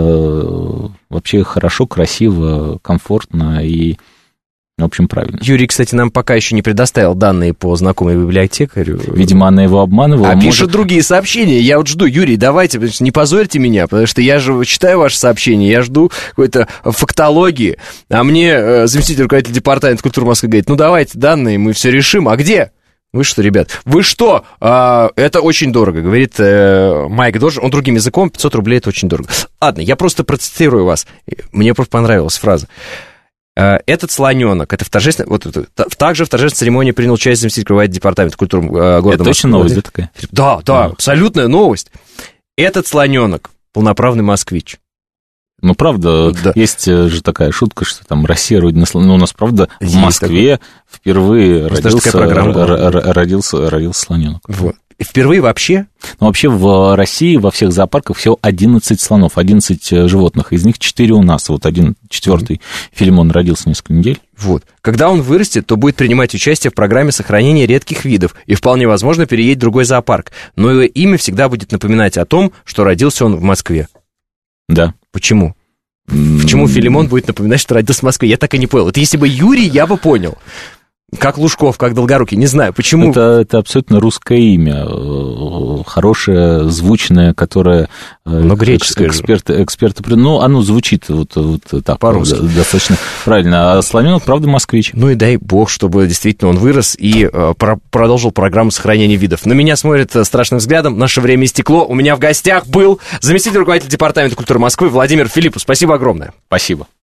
вообще хорошо, красиво, комфортно и, в общем, правильно. Юрий, кстати, нам пока еще не предоставил данные по знакомой библиотекарю. Видимо, она его обманывала. Пишут другие сообщения. Я вот жду. Юрий, давайте, не позорьте меня, потому что я же читаю ваши сообщения, я жду какой-то фактологии. А мне заместитель руководителя департамента культуры Москвы говорит, ну давайте данные, мы все решим. А где? Вы что, ребят? Вы что? Это очень дорого, говорит Майк Дорж. Он другим языком, 500 рублей это очень дорого. Ладно, я просто процитирую вас. Мне просто понравилась фраза. Этот слоненок, это также в торжественной церемонии принял участие заместитель руководителя департамента культуры города Москвы. Это точно новость, да, такая? Да, абсолютная новость. Этот слоненок полноправный москвич. Ну, правда, есть же такая шутка, что там Россия родина слоненка. Ну, у нас, правда, в Москве впервые родился слоненок. Вот. Впервые вообще? Ну, вообще в России во всех зоопарках всего 11 слонов, 11 животных. Из них 4 у нас. Вот один, 4-й Филимон родился несколько недель. Вот. Когда он вырастет, то будет принимать участие в программе сохранения редких видов и вполне возможно переедет в другой зоопарк. Но его имя всегда будет напоминать о том, что родился он в Москве. Да. Почему? Почему Филимон будет напоминать, что родился в Москве? Я так и не понял. Вот если бы Юрий, я бы понял. Как Лужков, как Долгорукий, не знаю, почему. Это абсолютно русское имя, хорошее, звучное, которое греческое эксперты... Ну, оно звучит вот так, по-русски. Достаточно правильно. А слоненок, правда, москвич. Ну и дай бог, чтобы действительно он вырос и продолжил программу сохранения видов. На меня смотрит страшным взглядом, наше время истекло. У меня в гостях был заместитель руководителя департамента культуры Москвы Владимир Филиппов. Спасибо огромное. Спасибо.